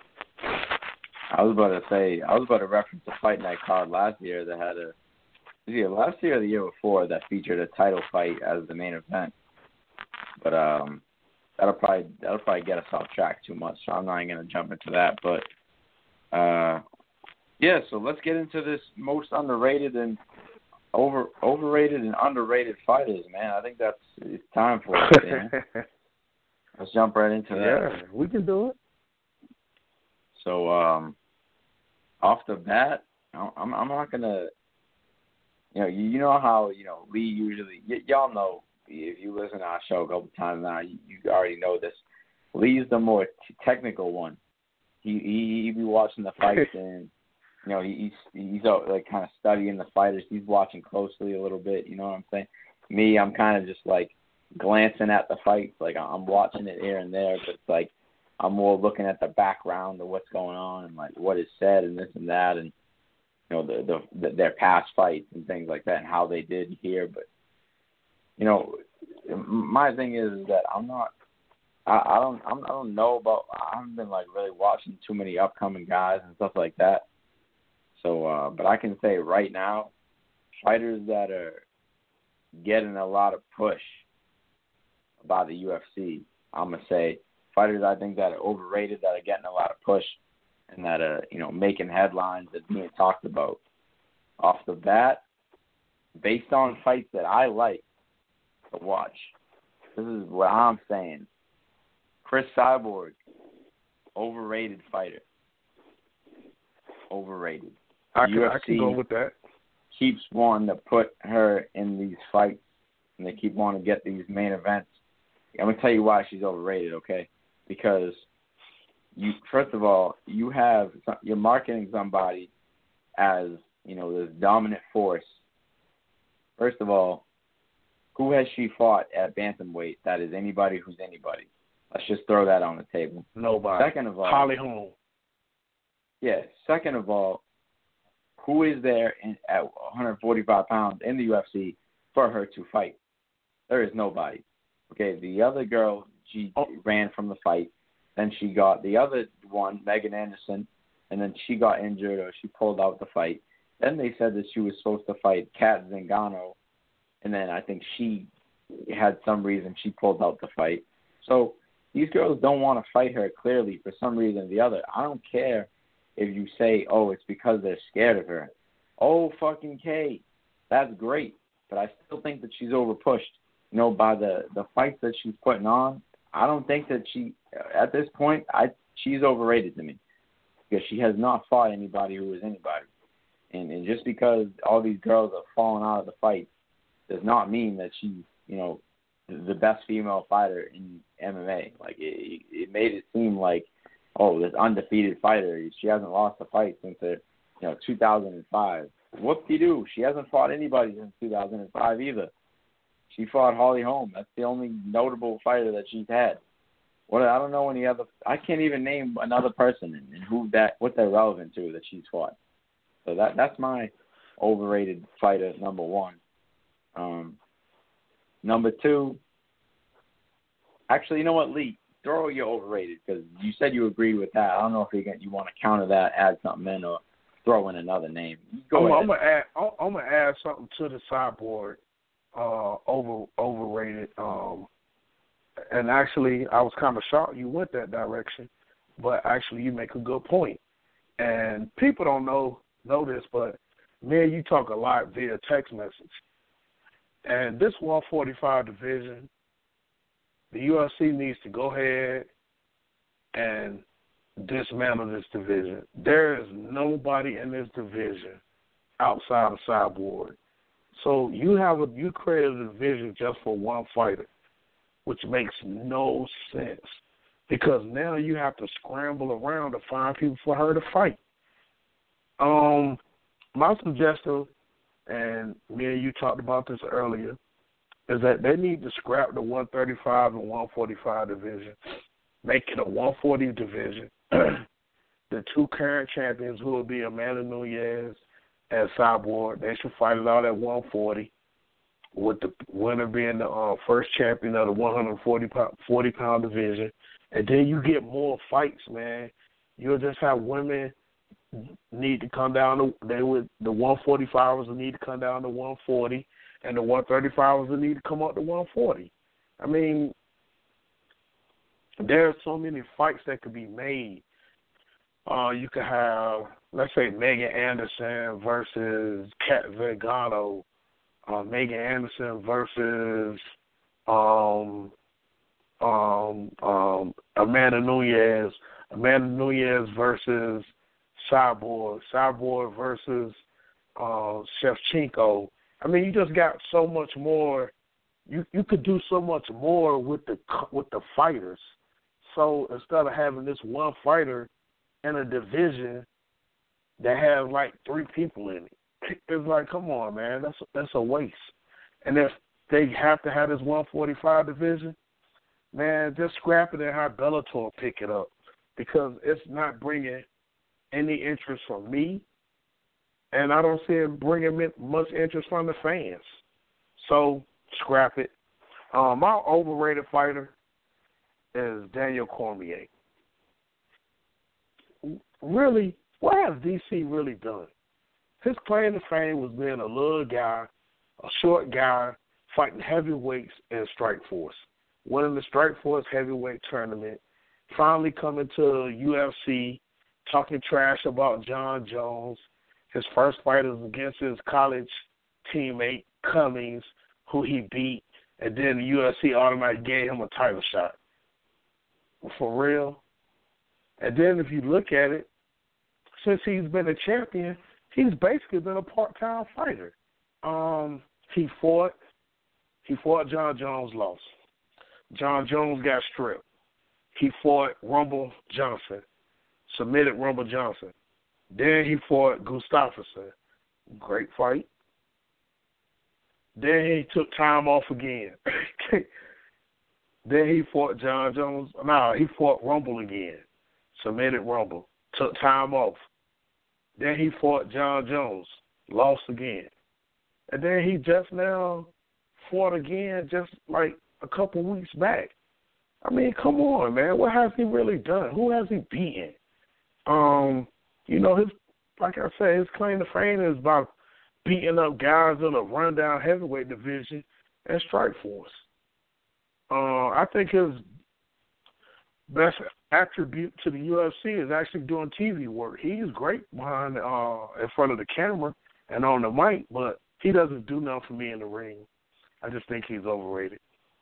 I was about to say, I was about to reference the fight night card last year that had a, yeah, last year or the year before that featured a title fight as the main event. But um, that'll probably that'll probably get us off track too much, so I'm not even gonna jump into that. But uh, yeah, so let's get into this most underrated and over overrated and underrated fighters, man. I think that's it's time for it, man. Let's jump right into that. Yeah, we can do it. So, um, off the bat, I'm I'm not gonna, you know, you, you know how you know Lee usually, y- y'all know if you listen to our show a couple times now, you, you already know this. Lee's the more t- technical one. He he he be watching the fights and you know he, he's he's out, like kind of studying the fighters. He's watching closely a little bit. You know what I'm saying? Me, I'm kind of just like glancing at the fights, like I'm watching it here and there, but it's like I'm more looking at the background of what's going on and like what is said and this and that, and you know the, the, the their past fights and things like that and how they did here. But you know, my thing is, is that I'm not, I, I don't, I'm, I don't know about. I haven't been like really watching too many upcoming guys and stuff like that. So, uh, but I can say right now, fighters that are getting a lot of push by the U F C, I'm gonna say fighters I think that are overrated, that are getting a lot of push, and that are you know making headlines and being talked about. Off the bat, based on fights that I like to watch, this is what I'm saying. Chris Cyborg, overrated fighter. Overrated. I can, U F C I can go with that. Keeps wanting to put her in these fights, and they keep wanting to get these main events. I'm going to tell you why she's overrated, okay? Because, you first of all, you have you're marketing somebody as, you know, this dominant force. First of all, who has she fought at bantamweight that is anybody who's anybody? Let's just throw that on the table. Nobody. Second of all, Holly Holm. Yeah. Second of all, who is there in, at one forty-five pounds in the U F C for her to fight? There is nobody. Okay, the other girl, she oh. ran from the fight. Then she got the other one, Megan Anderson, and then she got injured or she pulled out the fight. Then they said that she was supposed to fight Kat Zingano, and then I think she had some reason she pulled out the fight. So these girls don't want to fight her clearly for some reason or the other. I don't care if you say, oh, it's because they're scared of her. Oh, fucking K. That's great. But I still think that she's overpushed. You know, by the, the fights that she's putting on, I don't think that she, at this point, I she's overrated to me. Because she has not fought anybody who is anybody. And, and just because all these girls are falling out of the fight does not mean that she's, you know, the best female fighter in M M A. Like, it, it made it seem like, oh, this undefeated fighter, she hasn't lost a fight since, the, you know, two thousand five. Whoop-de-doo, she hasn't fought anybody since two thousand five either. She fought Holly Holm. That's the only notable fighter that she's had. What I don't know any other. I can't even name another person and, and who that what they're relevant to that she's fought. So that that's my overrated fighter number one. Um, number two. Actually, you know what, Lee? Throw your overrated because you said you agreed with that. I don't know if you you want to counter that, add something in, or throw in another name. Go I'm, ahead. I'm gonna add. I'm, I'm gonna add something to the sideboard. uh, over overrated. Um, and actually, I was kind of shocked you went that direction, but actually, you make a good point. And people don't know know this, but me and you talk a lot via text message. And this one forty-five division, the U F C needs to go ahead and dismantle this division. There is nobody in this division outside of Cyborg. So you have a you created a division just for one fighter, which makes no sense because now you have to scramble around to find people for her to fight. Um, my suggestion, and me and you talked about this earlier, is that they need to scrap the one thirty-five and one forty-five division, make it a one forty division. The two current champions, who will be Amanda Nunes and Cyborg, they should fight it out at one forty, with the winner being the uh, first champion of the one forty pound division. And then you get more fights, man. You'll just have women need to come down to they would the one forty-fivers will need to come down to one forty, and the one thirty-fivers will need to come up to one forty. I mean, there are so many fights that could be made. Uh, you could have, let's say, Megan Anderson versus Kat Zingano, uh, Megan Anderson versus um, um, um, Amanda Nunes, Amanda Nunes versus Cyborg, Cyborg versus uh, Shevchenko. I mean, you just got so much more. You you could do so much more with the with the fighters. So instead of having this one fighter in a division that has like three people in it, it's like, come on, man, that's that's a waste. And if they have to have this one forty-five division, man, just scrap it and have Bellator pick it up because it's not bringing any interest from me, and I don't see it bringing much interest from the fans. So scrap it. Um, my overrated fighter is Daniel Cormier. Really, what has D C really done? His claim to fame was being a little guy, a short guy, fighting heavyweights in Strikeforce, winning the Strikeforce heavyweight tournament, finally coming to U F C, talking trash about John Jones. His first fight was against his college teammate, Cummings, who he beat, and then the U F C automatically gave him a title shot. For real. And then if you look at it, since he's been a champion, he's basically been a part-time fighter. Um, he fought, he fought John Jones, lost. John Jones got stripped. He fought Rumble Johnson, submitted Rumble Johnson. Then he fought Gustafsson. Great fight. Then he took time off again. Then he fought John Jones. No, he fought Rumble again. Submitted Rumble. Took time off. Then he fought John Jones. Lost again. And then he just now fought again just like a couple weeks back. I mean, come on, man. What has he really done? Who has he beaten? Um, you know, his like I said, his claim to fame is about beating up guys in a rundown heavyweight division and Strikeforce. Uh, I think his best attribute to the U F C is actually doing T V work. He's great behind, uh, in front of the camera and on the mic, but he doesn't do nothing for me in the ring. I just think he's overrated.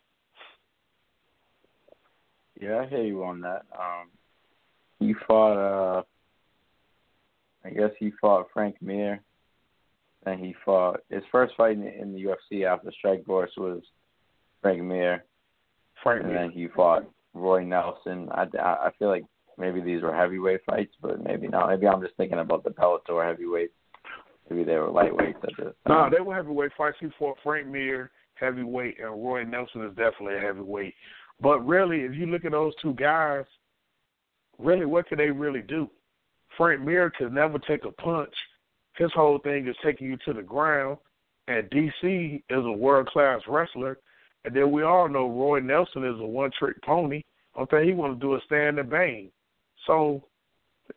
Yeah, I hear you on that. Um, he fought, uh, I guess he fought Frank Mir. And he fought, his first fight in the, in the U F C after Strikeforce was Frank Mir. Frank and Mir. then he fought Roy Nelson. I, I feel like maybe these were heavyweight fights, but maybe not. Maybe I'm just thinking about the Bellator heavyweights. Maybe they were lightweights at this No, time. they were heavyweight fights. He fought Frank Mir, heavyweight, and Roy Nelson is definitely a heavyweight. But really, if you look at those two guys, really, what could they really do? Frank Mir could never take a punch. His whole thing is taking you to the ground. And D C is a world-class wrestler. And then we all know Roy Nelson is a one-trick pony. One thing he want to do is stand and bang. So,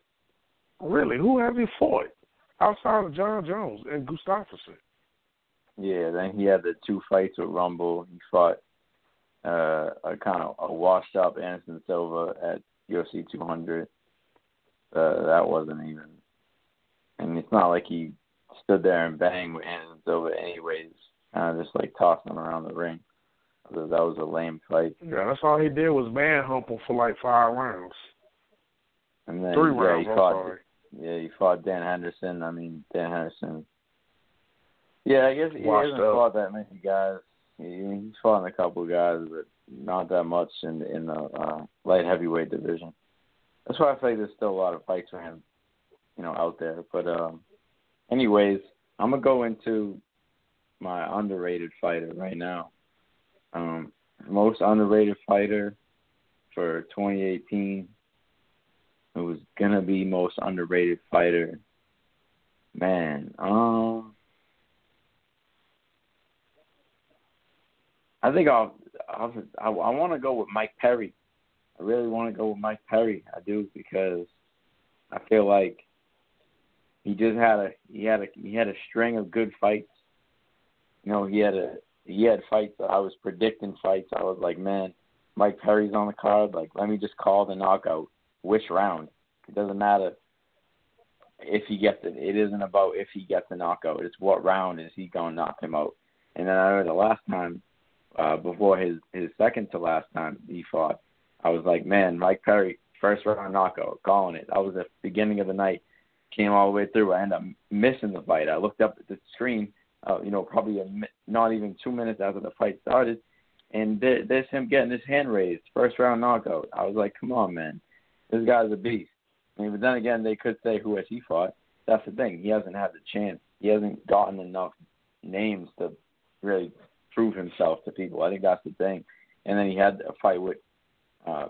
really, who have he fought outside of John Jones and Gustafsson? Yeah, then he had the two fights with Rumble. He fought uh, a kind of a washed up Anderson Silva at U F C two hundred. Uh, that wasn't even. And it's not like he stood there and banged with Anderson Silva anyways. Kind of just like tossing him around the ring. That was a lame fight. Yeah, that's all he did was manhunt him for like five rounds. And then, Three yeah, rounds, he I'm fought, sorry. Yeah, he fought Dan Henderson. I mean, Dan Henderson. Yeah, I guess he Washed hasn't up. fought that many guys. He, he's fought a couple of guys, but not that much in the, in the uh, light heavyweight division. That's why I feel like there's still a lot of fights for him, you know, out there. But um, anyways, I'm gonna go into my underrated fighter right now. Um, most underrated fighter for twenty eighteen. It was gonna be most underrated fighter. Man, um, I think I'll. I'll I, I want to go with Mike Perry. I really want to go with Mike Perry. I do because I feel like he just had a he had a he had a string of good fights. You know, he had a he had fights that I was predicting fights. I was like, man, Mike Perry's on the card. Like, let me just call the knockout. Which round? It doesn't matter if he gets it. It isn't about if he gets the knockout. It's what round is he going to knock him out. And then I heard the last time, uh, before his, his second to last time he fought, I was like, man, Mike Perry, first round knockout, calling it. That was the beginning of the night. Came all the way through. I ended up missing the fight. I looked up at the screen, uh, you know, probably a, not even two minutes after the fight started, and there, there's him getting his hand raised, first round knockout. I was like, come on, man. This guy's a beast. I mean, but then again, they could say who has he fought. That's the thing. He hasn't had the chance. He hasn't gotten enough names to really prove himself to people. I think that's the thing. And then he had a fight with uh,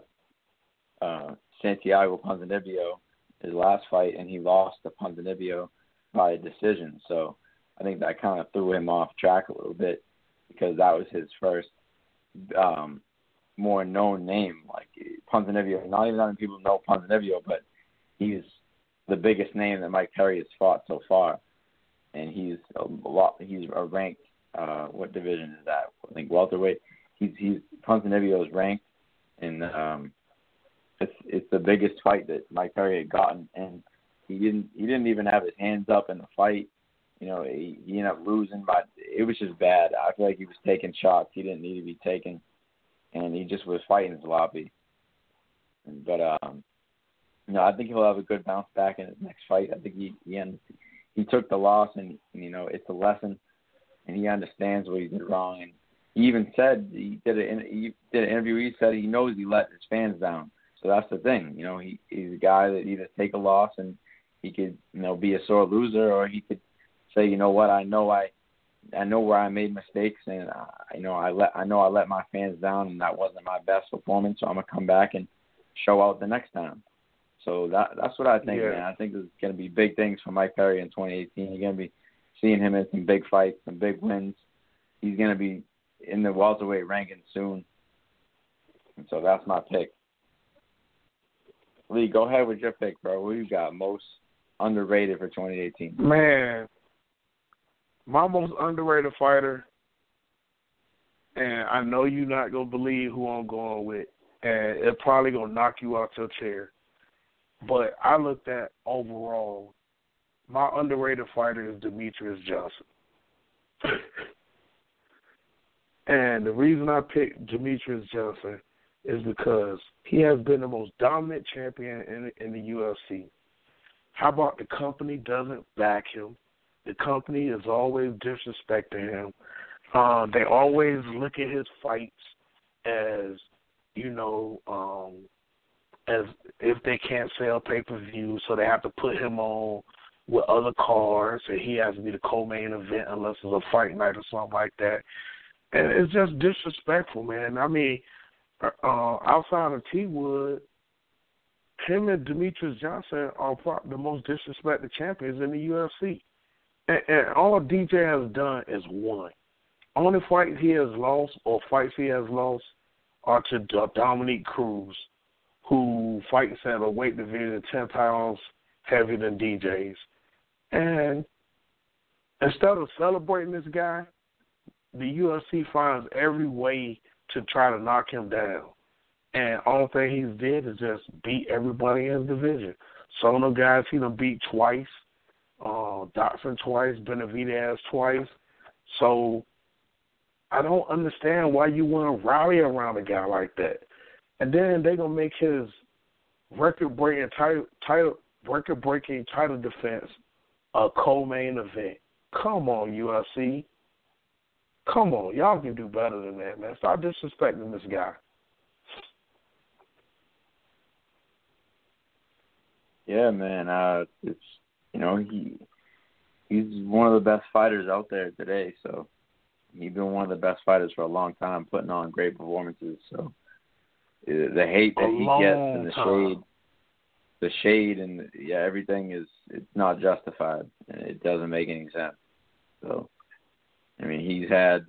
uh, Santiago Ponzinibbio, his last fight, and he lost to Ponzinibbio by a decision. So I think that kind of threw him off track a little bit because that was his first um, more known name. Like Ponzinibbio, not even that many people know Ponzinibbio, but he's the biggest name that Mike Perry has fought so far, and he's a lot. He's a ranked. Uh, what division is that? I think welterweight. He's he's Ponzinibbio is ranked, and um, it's it's the biggest fight that Mike Perry had gotten, and he didn't he didn't even have his hands up in the fight. You know, he, he ended up losing, but it was just bad. I feel like he was taking shots he didn't need to be taking, and he just was fighting sloppy. But um, no, I think he'll have a good bounce back in his next fight. I think he he, he took the loss, and you know it's a lesson, and he understands what he did wrong. And he even said he did a he did an interview. He said he knows he let his fans down. So that's the thing. You know, he he's a guy that either take a loss and he could you know be a sore loser, or he could say, you know what, I know I I know where I made mistakes, and I, you know I let I know I let my fans down, and that wasn't my best performance. So I'm gonna come back and show out the next time. So that that's what I think, yeah. man. I think there's going to be big things for Mike Perry in twenty eighteen. You're going to be seeing him in some big fights, some big wins. He's going to be in the welterweight ranking soon. And so that's my pick. Lee, go ahead with your pick, bro. Who you got most underrated for twenty eighteen? Man, my most underrated fighter, and I know you're not going to believe who I'm going with, and it's probably going to knock you out your chair. But I looked at overall, my underrated fighter is Demetrius Johnson. And the reason I picked Demetrius Johnson is because he has been the most dominant champion in, in the U F C. How about the company doesn't back him? The company is always disrespecting him. Uh, they always look at his fights as, you know, um, as if they can't sell pay-per-view, so they have to put him on with other cards, and he has to be the co-main event unless it's a fight night or something like that. And it's just disrespectful, man. I mean, uh, outside of T-Wood, him and Demetrius Johnson are the most disrespected champions in the U F C. And, and all D J has done is won. Only fights he has lost or fights he has lost are to Dominique Cruz, who fights at a weight division ten pounds heavier than D J's. And instead of celebrating this guy the U F C finds every way to try to knock him down. And all thing he's did is just beat everybody in his division. Some of the guys he done beat twice, uh, Dotson twice, Benavidez twice. So I don't understand why you want to rally around a guy like that. And then they're going to make his record-breaking title, title, record-breaking title defense a co-main event. Come on, U F C. Come on. Y'all can do better than that, man. Stop disrespecting this guy. Yeah, man. Uh, it's you know he he's one of the best fighters out there today. So he's been one of the best fighters for a long time, putting on great performances. So the hate that A he long gets and the time. shade, the shade and the, yeah, everything is it's not justified. And it doesn't make any sense. So I mean, he's had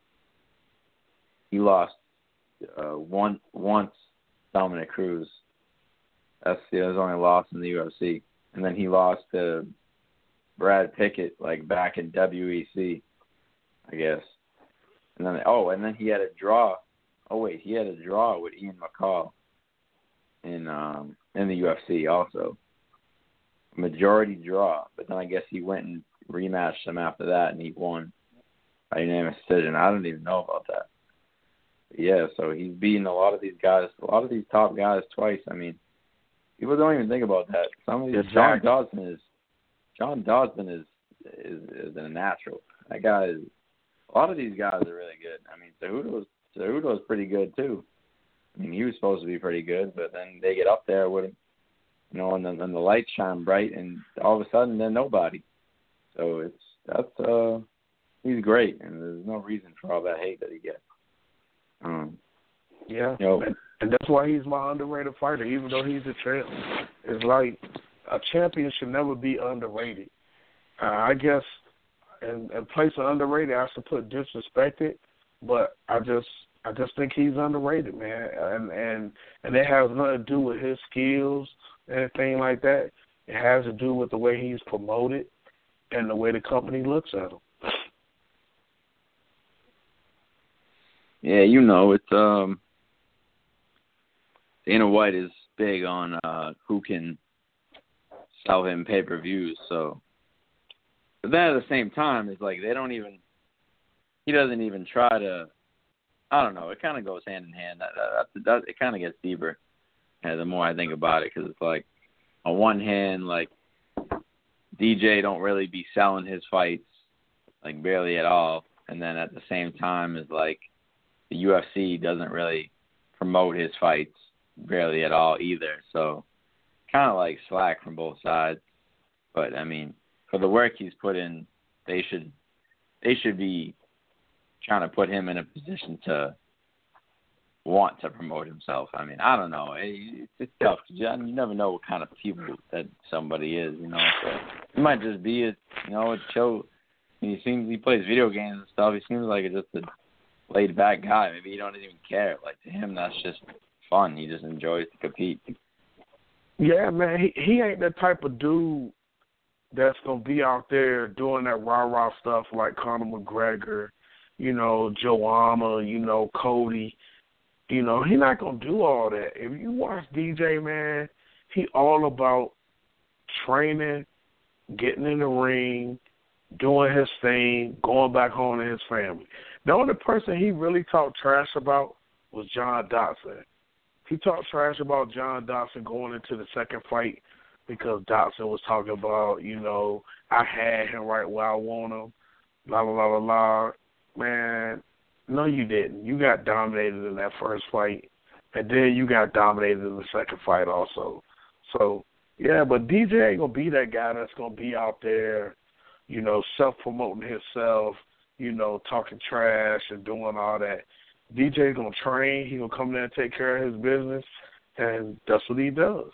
he lost uh, one once Dominic Cruz. That's his only loss in the U F C. And then he lost to Brad Pickett, like, back in W E C, I guess. And then, oh, and then he had a draw. Oh, wait, he had a draw with Ian McCall in um, in the U F C also. Majority draw. But then I guess he went and rematched him after that, and he won by unanimous decision. I don't even know about that. But yeah, so he's beaten a lot of these guys, a lot of these top guys twice. I mean, people don't even think about that. Some of these, Exactly. John Dodson is John Dodson is, is is a natural. That guy is. A lot of these guys are really good. I mean, Cejudo's Cejudo's pretty good too. I mean, he was supposed to be pretty good, but then they get up there with him, you know, and then and the lights shine bright, and all of a sudden they're nobody. So it's that's uh, he's great, and there's no reason for all that hate that he gets. Um, Yeah, you know, and, and that's why he's my underrated fighter, even though he's a champ. It's like a champion should never be underrated. Uh, I guess in, in place of underrated, I should put disrespected, but I just I just think he's underrated, man. And and and it has nothing to do with his skills, anything like that. It has to do with the way he's promoted and the way the company looks at him. yeah, you know, it's um. Dana White is big on uh, who can sell him pay-per-views. So, but then at the same time, it's like they don't even. He doesn't even try to. I don't know. It kind of goes hand in hand. That, that, that it kind of gets deeper. Yeah, the more I think about it, because it's like, on one hand, like D J don't really be selling his fights, like barely at all, and then at the same time, is like the U F C doesn't really promote his fights barely at all either. So kind of like slack from both sides. But I mean, for the work he's put in, they should they should be trying to put him in a position to want to promote himself. I mean, I don't know. It, it's tough. You never know what kind of people that somebody is, you know. So it might just be a you know a chill. He seems he plays video games and stuff. He seems like a, just a laid back guy. Maybe he don't even care. Like to him, that's just fun. He just enjoys to compete. Yeah, man, he he ain't that type of dude that's gonna be out there doing that rah rah stuff like Conor McGregor, you know, Joanna, you know, Cody. You know, he not gonna do all that. If you watch D J, man, he all about training, getting in the ring, doing his thing, going back home to his family. The only person he really talked trash about was John Dodson. He talked trash about John Dodson going into the second fight because Dodson was talking about, you know, I had him right where I want him, la, la, la, la, la. Man, no, you didn't. You got dominated in that first fight, and then you got dominated in the second fight also. So, yeah, but D J ain't going to be that guy that's going to be out there, you know, self-promoting himself, you know, talking trash and doing all that. D J's going to train. He's going to come there and take care of his business, and that's what he does.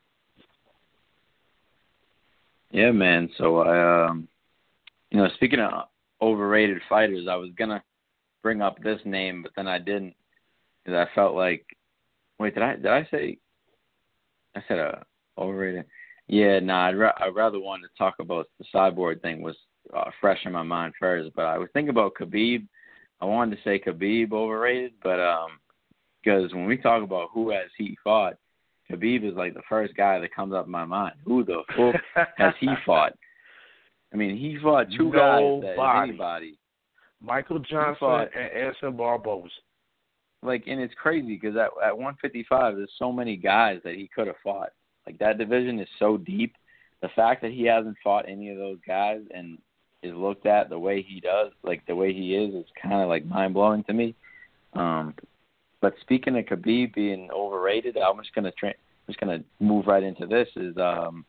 Yeah, man. So, um, you know, speaking of overrated fighters, I was going to bring up this name, but then I didn't because I felt like, wait, did I did I say, I said uh, overrated? Yeah, no, nah, I'd, ra- I'd rather want to talk about the Cyborg thing was uh, fresh in my mind first, but I was thinking about Khabib I wanted to say Khabib overrated, but um, because when we talk about who has he fought, Khabib is like the first guy that comes up in my mind. Who the fuck has he fought? I mean, he fought two Nobody. guys that is anybody. Michael Johnson fought, and Edson Barboza. Like, and it's crazy because at, at one fifty-five, there's so many guys that he could have fought. Like, that division is so deep. The fact that he hasn't fought any of those guys and is looked at the way he does, like the way he is, is kind of like mind-blowing to me. Um, but speaking of Khabib being overrated, I'm just gonna tra- just gonna move right into this. Is um,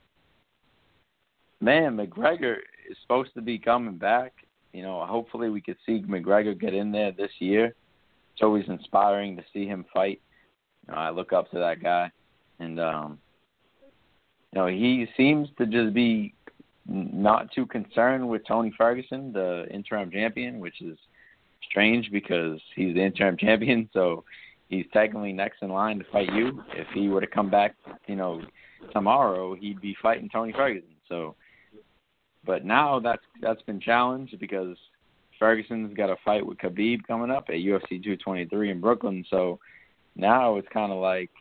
man, McGregor is supposed to be coming back. You know, hopefully we could see McGregor get in there this year. It's always inspiring to see him fight. You know, I look up to that guy, and um, you know, he seems to just be not too concerned with Tony Ferguson, the interim champion, which is strange because he's the interim champion, so he's technically next in line to fight you. If he were to come back, you know, tomorrow, he'd be fighting Tony Ferguson. So, but now that's that's been challenged because Ferguson's got a fight with Khabib coming up at U F C two twenty-three in Brooklyn. So now it's kind of like,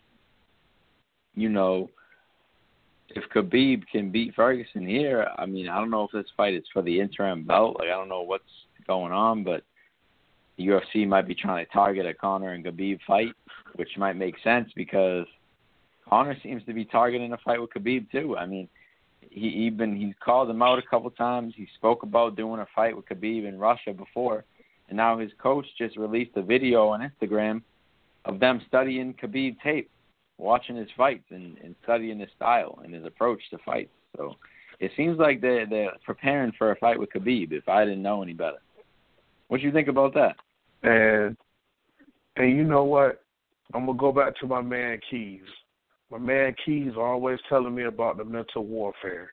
you know, if Khabib can beat Ferguson here, I mean, I don't know if this fight is for the interim belt. Like, I don't know what's going on, but the U F C might be trying to target a Conor and Khabib fight, which might make sense because Conor seems to be targeting a fight with Khabib too. I mean, he even he's called him out a couple times. He spoke about doing a fight with Khabib in Russia before, and now his coach just released a video on Instagram of them studying Khabib tape, watching his fights and, and studying his style and his approach to fights. So it seems like they're, they're preparing for a fight with Khabib, if I didn't know any better. What do you think about that? And and you know what? I'm going to go back to my man Keys. My man Keys always telling me about the mental warfare.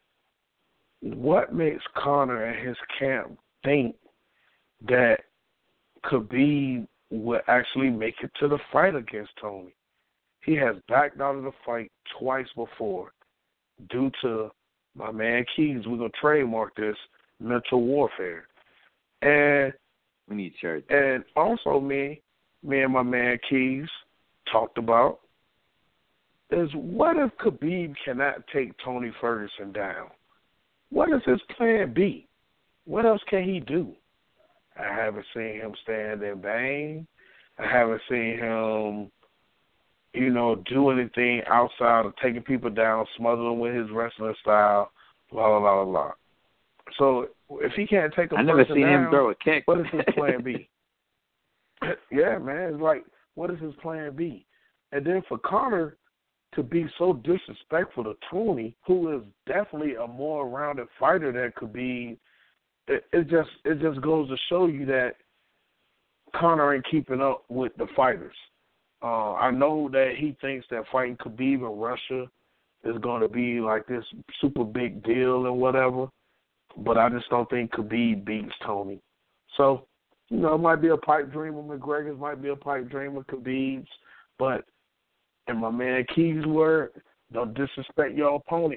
What makes Conor and his camp think that Khabib will actually make it to the fight against Tony? He has backed out of the fight twice before due to, my man Keys, we're going to trademark this, mental warfare. And we need shirts. And also me, me and my man Keys talked about is what if Khabib cannot take Tony Ferguson down? What is his plan B? What else can he do? I haven't seen him stand in vain. I haven't seen him, you know, do anything outside of taking people down, smothering them with his wrestling style, blah, blah, blah, blah. So if he can't take a I never person seen down, him throw a kick. What is his plan B? Yeah, man. It's like, what is his plan B? And then for Conor to be so disrespectful to Tony, who is definitely a more rounded fighter than Khabib, it, it just it just goes to show you that Conor ain't keeping up with the fighters. Uh, I know that he thinks that fighting Khabib in Russia is going to be like this super big deal and whatever, but I just don't think Khabib beats Tony. So, you know, it might be a pipe dream of McGregor's, might be a pipe dream of Khabib's, but in my man Keys' word, don't disrespect your opponent.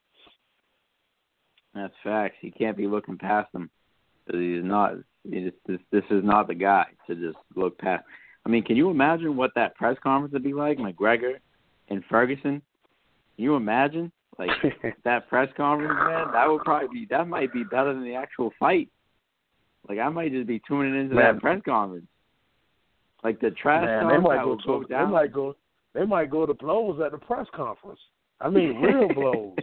That's facts. He can't be looking past him. He's not. He just, this, this is not the guy to just look past. I mean, can you imagine what that press conference would be like, McGregor and Ferguson? Can you imagine, like, that press conference, man? That would probably be, that might be better than the actual fight. Like, I might just be tuning into man. that press conference. Like, the trash man, talk they might that go would to, go down. They might go, they might go to blows at the press conference. I mean, real blows.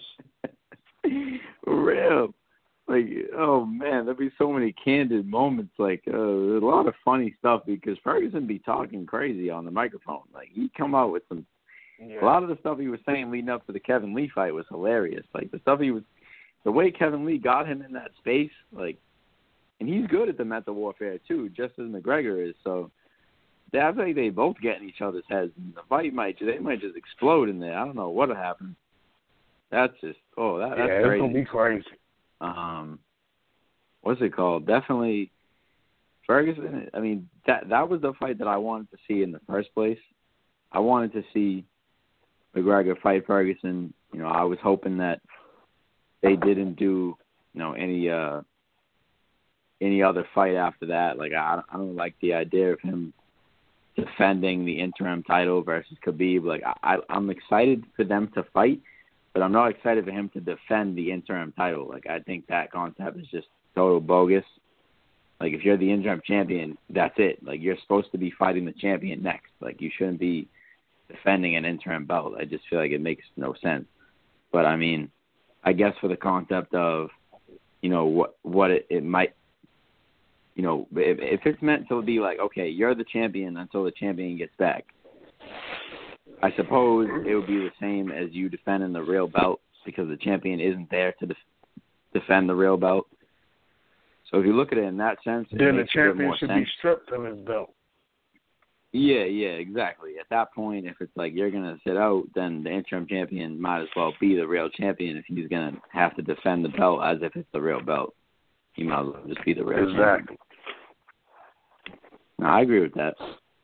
Real. Like, oh, man, there'd be so many candid moments. Like, uh, a lot of funny stuff because Ferguson be talking crazy on the microphone. Like, he'd come out with some yeah. – a lot of the stuff he was saying leading up to the Kevin Lee fight was hilarious. Like, the stuff he was – the way Kevin Lee got him in that space, like – and he's good at the mental warfare, too, just as McGregor is. So, I think they both get in each other's heads. And the fight might – they might just explode in there. I don't know what will happen. That's just – oh, that, that's yeah, crazy. Yeah, it's going to be crazy. Um, what's it called? Definitely Ferguson. I mean, that that was the fight that I wanted to see in the first place. I wanted to see McGregor fight Ferguson. You know, I was hoping that they didn't do, you know, any uh, any other fight after that. Like I, I don't like the idea of him defending the interim title versus Khabib. Like I, I'm excited for them to fight, but I'm not excited for him to defend the interim title. Like I think that concept is just total bogus. Like if you're the interim champion, that's it. Like you're supposed to be fighting the champion next. Like you shouldn't be defending an interim belt. I just feel like it makes no sense. But I mean, I guess for the concept of, you know, what what it, it might, you know, if, if it's meant to be like, okay, you're the champion until the champion gets back, I suppose it would be the same as you defending the real belt because the champion isn't there to def- defend the real belt. So if you look at it in that sense, it then the makes a bit champion more should sense. be stripped of his belt. Yeah, yeah, exactly. At that point, if it's like you're going to sit out, then the interim champion might as well be the real champion if he's going to have to defend the belt as if it's the real belt. He might as well just be the real exactly. champion. No, I agree with that.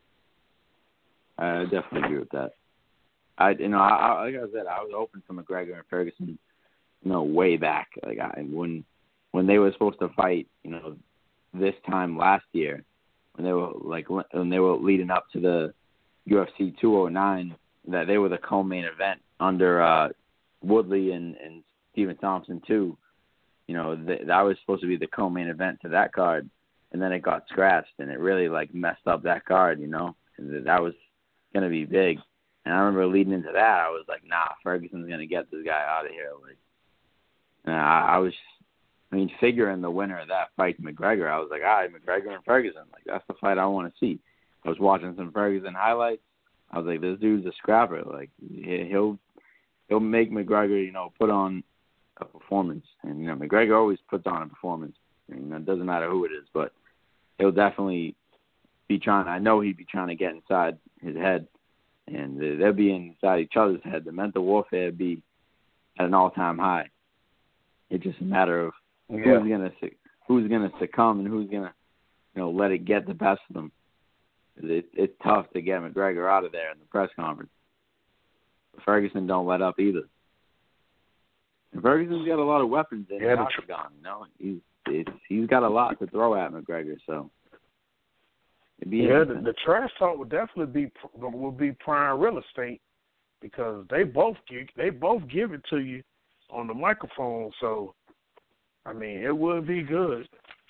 I definitely agree with that. I, you know, I, I, like I said, I was open for McGregor and Ferguson, you know, way back. Like I, when when they were supposed to fight, you know, this time last year, when they were like when they were leading up to the U F C two oh nine, that they were the co-main event under uh, Woodley and, and Stephen Thompson too. You know, th- that was supposed to be the co-main event to that card, and then it got scratched, and it really like messed up that card. You know, and that was gonna be big. And I remember leading into that, I was like, nah, Ferguson's gonna get this guy out of here. Like, and I, I was. I mean, figuring the winner of that fight, McGregor, I was like, all right, McGregor and Ferguson. Like, that's the fight I want to see. I was watching some Ferguson highlights. I was like, this dude's a scrapper. Like, he'll he'll make McGregor, you know, put on a performance. And, you know, McGregor always puts on a performance. I mean, it doesn't matter who it is, but he'll definitely be trying. I know he'd be trying to get inside his head, and they'll be inside each other's head. The mental warfare would be at an all-time high. It's just a matter of Yeah. Who's gonna who's gonna succumb and who's gonna, you know, let it get the best of them? It, it's tough to get McGregor out of there in the press conference. Ferguson don't let up either. And Ferguson's got a lot of weapons in Yeah, the octagon. You know, he's it's, he's got a lot to throw at McGregor. So it'd be yeah, the, the trash talk would definitely be would be prime real estate because they both give, they both give it to you on the microphone. So. I mean, it would be good.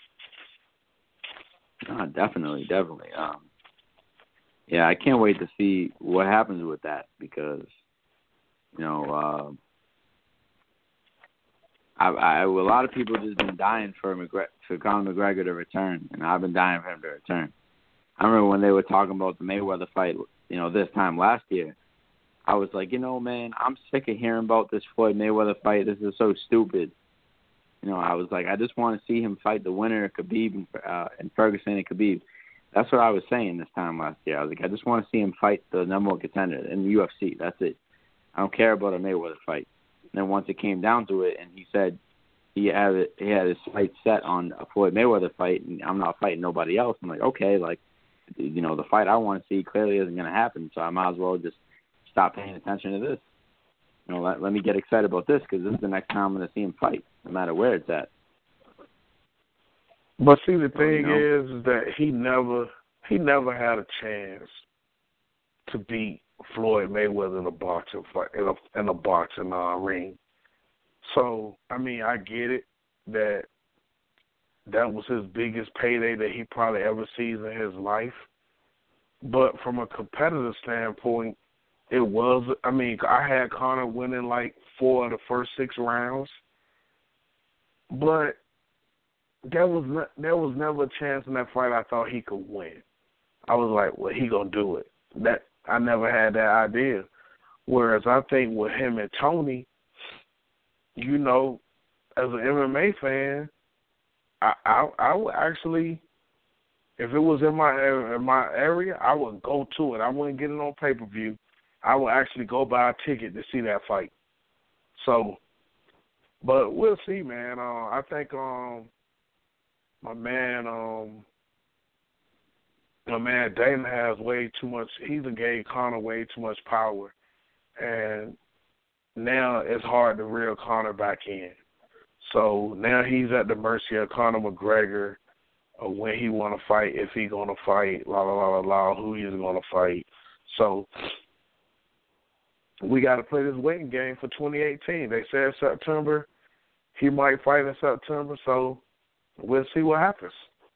No, definitely, definitely. Um, yeah, I can't wait to see what happens with that because, you know, uh, I, I, a lot of people just been dying for McGregor, for Conor McGregor to return, and I've been dying for him to return. I remember when they were talking about the Mayweather fight, you know, this time last year, I was like, you know, man, I'm sick of hearing about this Floyd Mayweather fight. This is so stupid. You know, I was like, I just want to see him fight the winner of Khabib and, uh, and Ferguson and Khabib. That's what I was saying this time last year. I was like, I just want to see him fight the number one contender in the U F C. That's it. I don't care about a Mayweather fight. And then once it came down to it, and he said he had it, he had his sights set on a Floyd Mayweather fight, and I'm not fighting nobody else. I'm like, okay, like, you know, the fight I want to see clearly isn't going to happen, so I might as well just stop paying attention to this. You know, let, let me get excited about this because this is the next time I'm going to see him fight, no matter where it's at. But see, the thing you know? is, is that he never he never had a chance to beat Floyd Mayweather in a boxing fight in a in a boxing uh, ring. So I mean, I get it that that was his biggest payday that he probably ever sees in his life. But from a competitive standpoint, it was, I mean, I had Conor winning like four of the first six rounds, but there was not, there was never a chance in that fight I thought he could win. I was like, well, he gonna do it. That I never had that idea. Whereas I think with him and Tony, you know, as an M M A fan, I I, I would actually, if it was in my in my area, I would go to it. I wouldn't get it on pay per view. I would actually go buy a ticket to see that fight. So, but we'll see, man. Uh, I think um, my man, um, my man Dana has way too much. He's gave Conor way too much power, and now it's hard to reel Conor back in. So now he's at the mercy of Conor McGregor of when he want to fight, if he going to fight, la, la, la, la, la, who he's going to fight. So we got to play this waiting game for twenty eighteen. They said September. He might fight in September, so we'll see what happens.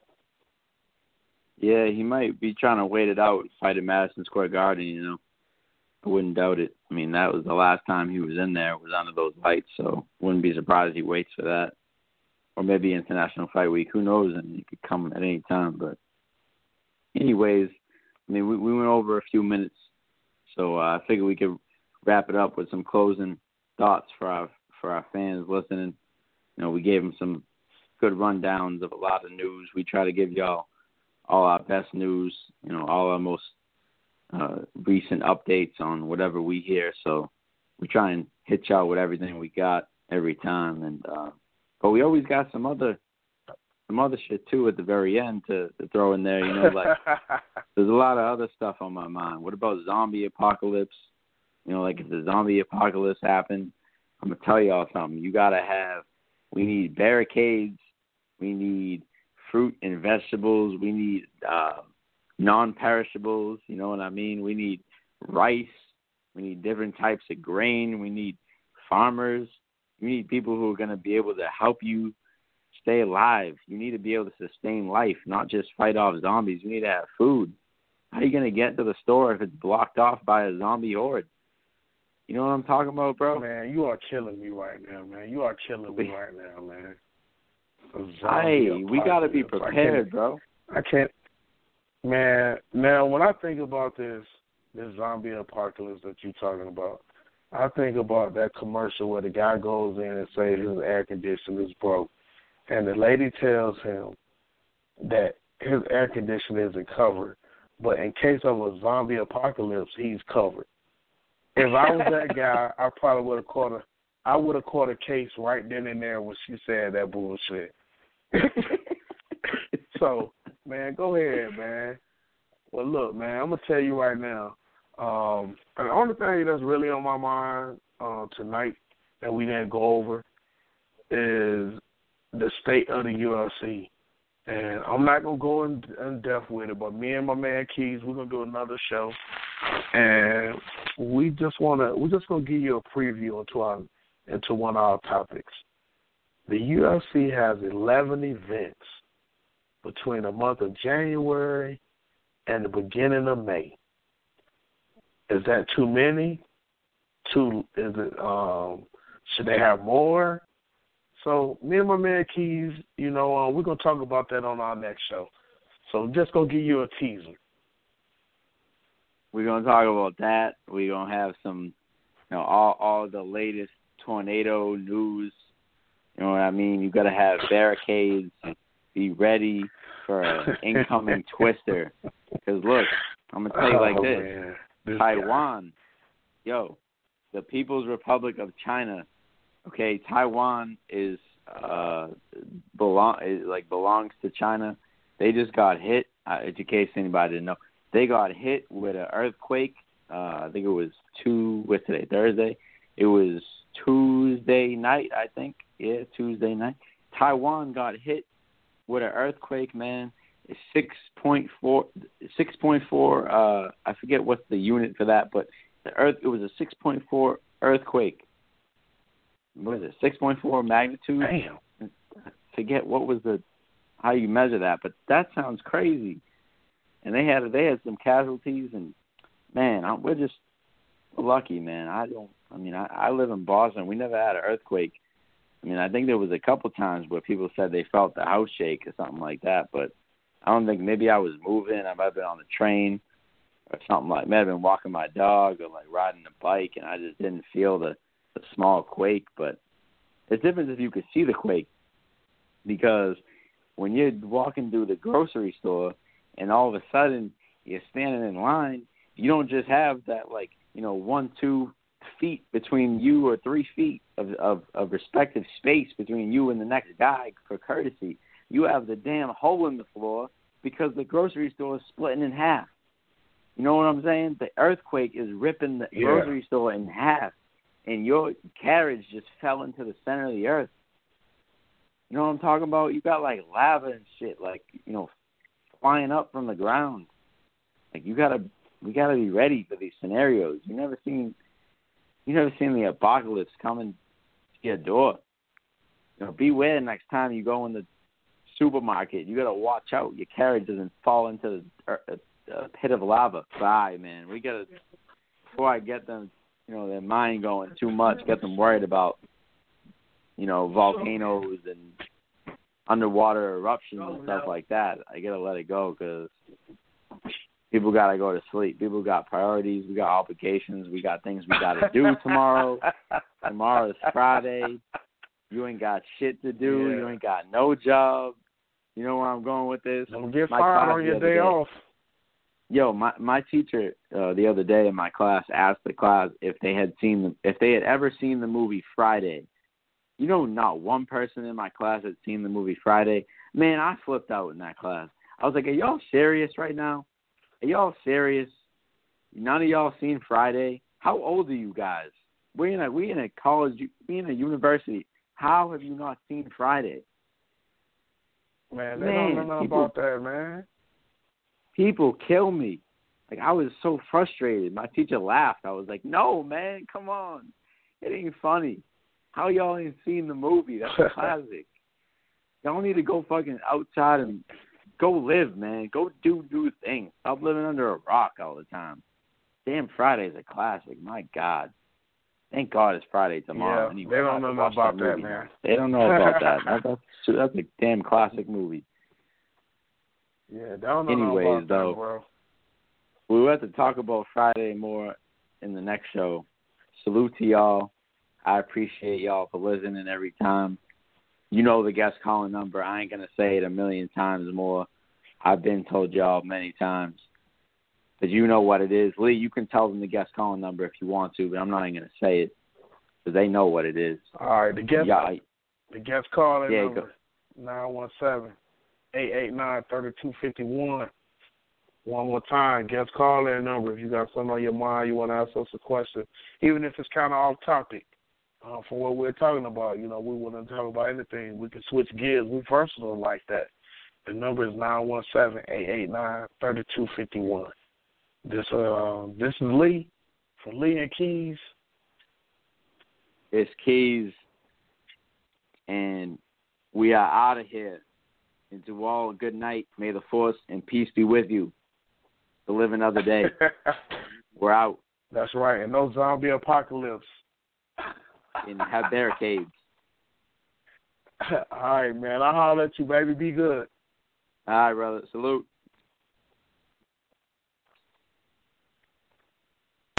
Yeah, he might be trying to wait it out and fight at Madison Square Garden, you know. I wouldn't doubt it. I mean, that was the last time he was in there, was under those lights, so wouldn't be surprised he waits for that. Or maybe International Fight Week. Who knows? And he could come at any time. But anyways, I mean, we, we went over a few minutes, so uh, I figured we could wrap it up with some closing thoughts for our for our fans listening. You know, we gave them some good rundowns of a lot of news. We try to give y'all all our best news, you know, all our most uh, recent updates on whatever we hear. So we try and hit y'all with everything we got every time. And uh, but we always got some other some other shit too at the very end to, to throw in there. You know, like there's a lot of other stuff on my mind. What about zombie apocalypse? You know, like if the zombie apocalypse happened, I'm gonna tell y'all something. You gotta have. We need barricades. We need fruit and vegetables. We need uh, non-perishables. You know what I mean? We need rice. We need different types of grain. We need farmers. You need people who are going to be able to help you stay alive. You need to be able to sustain life, not just fight off zombies. You need to have food. How are you going to get to the store if it's blocked off by a zombie horde? You know what I'm talking about, bro? Man, you are killing me right now, man. You are killing me right now, man. Hey, we got to be prepared, I bro. I can't. Man, now when I think about this, this zombie apocalypse that you're talking about, I think about that commercial where the guy goes in and says his air conditioner is broke, and the lady tells him that his air conditioner isn't covered, but in case of a zombie apocalypse, he's covered. If I was that guy, I probably would have caught a, I would have caught a case right then and there when she said that bullshit. So, man, go ahead, man. Well, look, man, I'm gonna tell you right now. Um, the only thing that's really on my mind uh, tonight that we didn't go over is the state of the U F C. And I'm not going to go in, in depth with it, but me and my man Keys, we're going to do another show. And we just want to, we're just going to give you a preview into, our, into one of our topics. The U F C has eleven events between the month of January and the beginning of May. Is that too many? Too, is it, um, should they have more? So me and my man Keys, you know, uh, we're going to talk about that on our next show. So I'm just going to give you a teaser. We're going to talk about that. We're going to have some, you know, all, all the latest tornado news. You know what I mean? You got to have barricades. Be ready for an incoming twister. Because, look, I'm going to tell you like oh, this. this Taiwan, guy. yo, the People's Republic of China. Okay, Taiwan is uh belong is, like belongs to China. They just got hit. Uh, in case anybody didn't know, they got hit with an earthquake. Uh, I think it was two. What's today? Thursday. It was Tuesday night. I think. Yeah, Tuesday night. Taiwan got hit with an earthquake. Man, it's six point four. Six point four. Uh, I forget what's the unit for that, but the earth. It was a six point four earthquake. What is it, six point four magnitude? Damn. I forget what was the, how you measure that, but that sounds crazy. And they had they had some casualties, and man, I, we're just lucky, man. I don't. I mean, I, I live in Boston. We never had an earthquake. I mean, I think there was a couple times where people said they felt the house shake or something like that, but I don't think. Maybe I was moving. I might have been on the train or something like. May have been walking my dog or like riding a bike, and I just didn't feel the. A small quake, but it's different if you could see the quake, because when you're walking through the grocery store and all of a sudden you're standing in line, you don't just have that, like, you know, one, two feet between you or three feet of, of, of respective space between you and the next guy for courtesy. You have the damn hole in the floor because the grocery store is splitting in half. You know what I'm saying? The earthquake is ripping the yeah. grocery store in half. And your carriage just fell into the center of the earth. You know what I'm talking about? You got like lava and shit, like, you know, flying up from the ground. Like you gotta, we gotta be ready for these scenarios. You never seen, you never seen the apocalypse coming to your door. You know, beware next time you go in the supermarket. You gotta watch out. Your carriage doesn't fall into the, a, a pit of lava. Bye, man. We gotta, before I get them, you know, their mind going too much, get them worried about, you know, volcanoes and underwater eruptions and stuff like that. I gotta let it go because people gotta go to sleep. People got priorities. We got obligations. We got things we gotta do tomorrow. Tomorrow is Friday. You ain't got shit to do. Yeah. You ain't got no job. You know where I'm going with this? Don't get fired on your day, day off. Yo, my my teacher uh, the other day in my class asked the class if they had seen the, if they had ever seen the movie Friday. You know, not one person in my class had seen the movie Friday. Man, I flipped out in that class. I was like, "Are y'all serious right now? Are y'all serious? None of y'all seen Friday? How old are you guys? We in a we in a college, we in a university. How have you not seen Friday?" Man, they man, don't know people, about that, man. People kill me. Like, I was so frustrated. My teacher laughed. I was like, no, man, come on. It ain't funny. How y'all ain't seen the movie? That's a classic. Y'all need to go fucking outside and go live, man. Go do new things. Stop living under a rock all the time. Damn, Friday's a classic. My God. Thank God it's Friday tomorrow. Yeah, anyway, they don't know about that, that man. They don't know about that. that that's, that's a damn classic movie. Yeah, they don't know Anyways, about though, that, bro. We will have to talk about Friday more in the next show. Salute to y'all. I appreciate y'all for listening every time. You know the guest calling number. I ain't going to say it a million times more. I've been told y'all many times. But you know what it is. Lee, you can tell them the guest calling number if you want to, but I'm not even going to say it because they know what it is. All right, the guest, yeah, the guest calling yeah, number, nine one seven, eight eight nine, three two five one. One more time, guest calling number if you got something on your mind, you want to ask us a question, even if it's kind of off topic uh, from what we're talking about. You know, we want to talk about anything. We can switch gears. We're versatile like that. The number is nine one seven, eight eight nine, three two five one. This uh, this is Lee from Lee and Keys. It's Keys, and we are out of here. And to all, good night. May the force and peace be with you. To live another day. We're out. That's right, and no zombie apocalypse. And have barricades. All right, man. I'll holler at you, baby. Be good. All right, brother. Salute.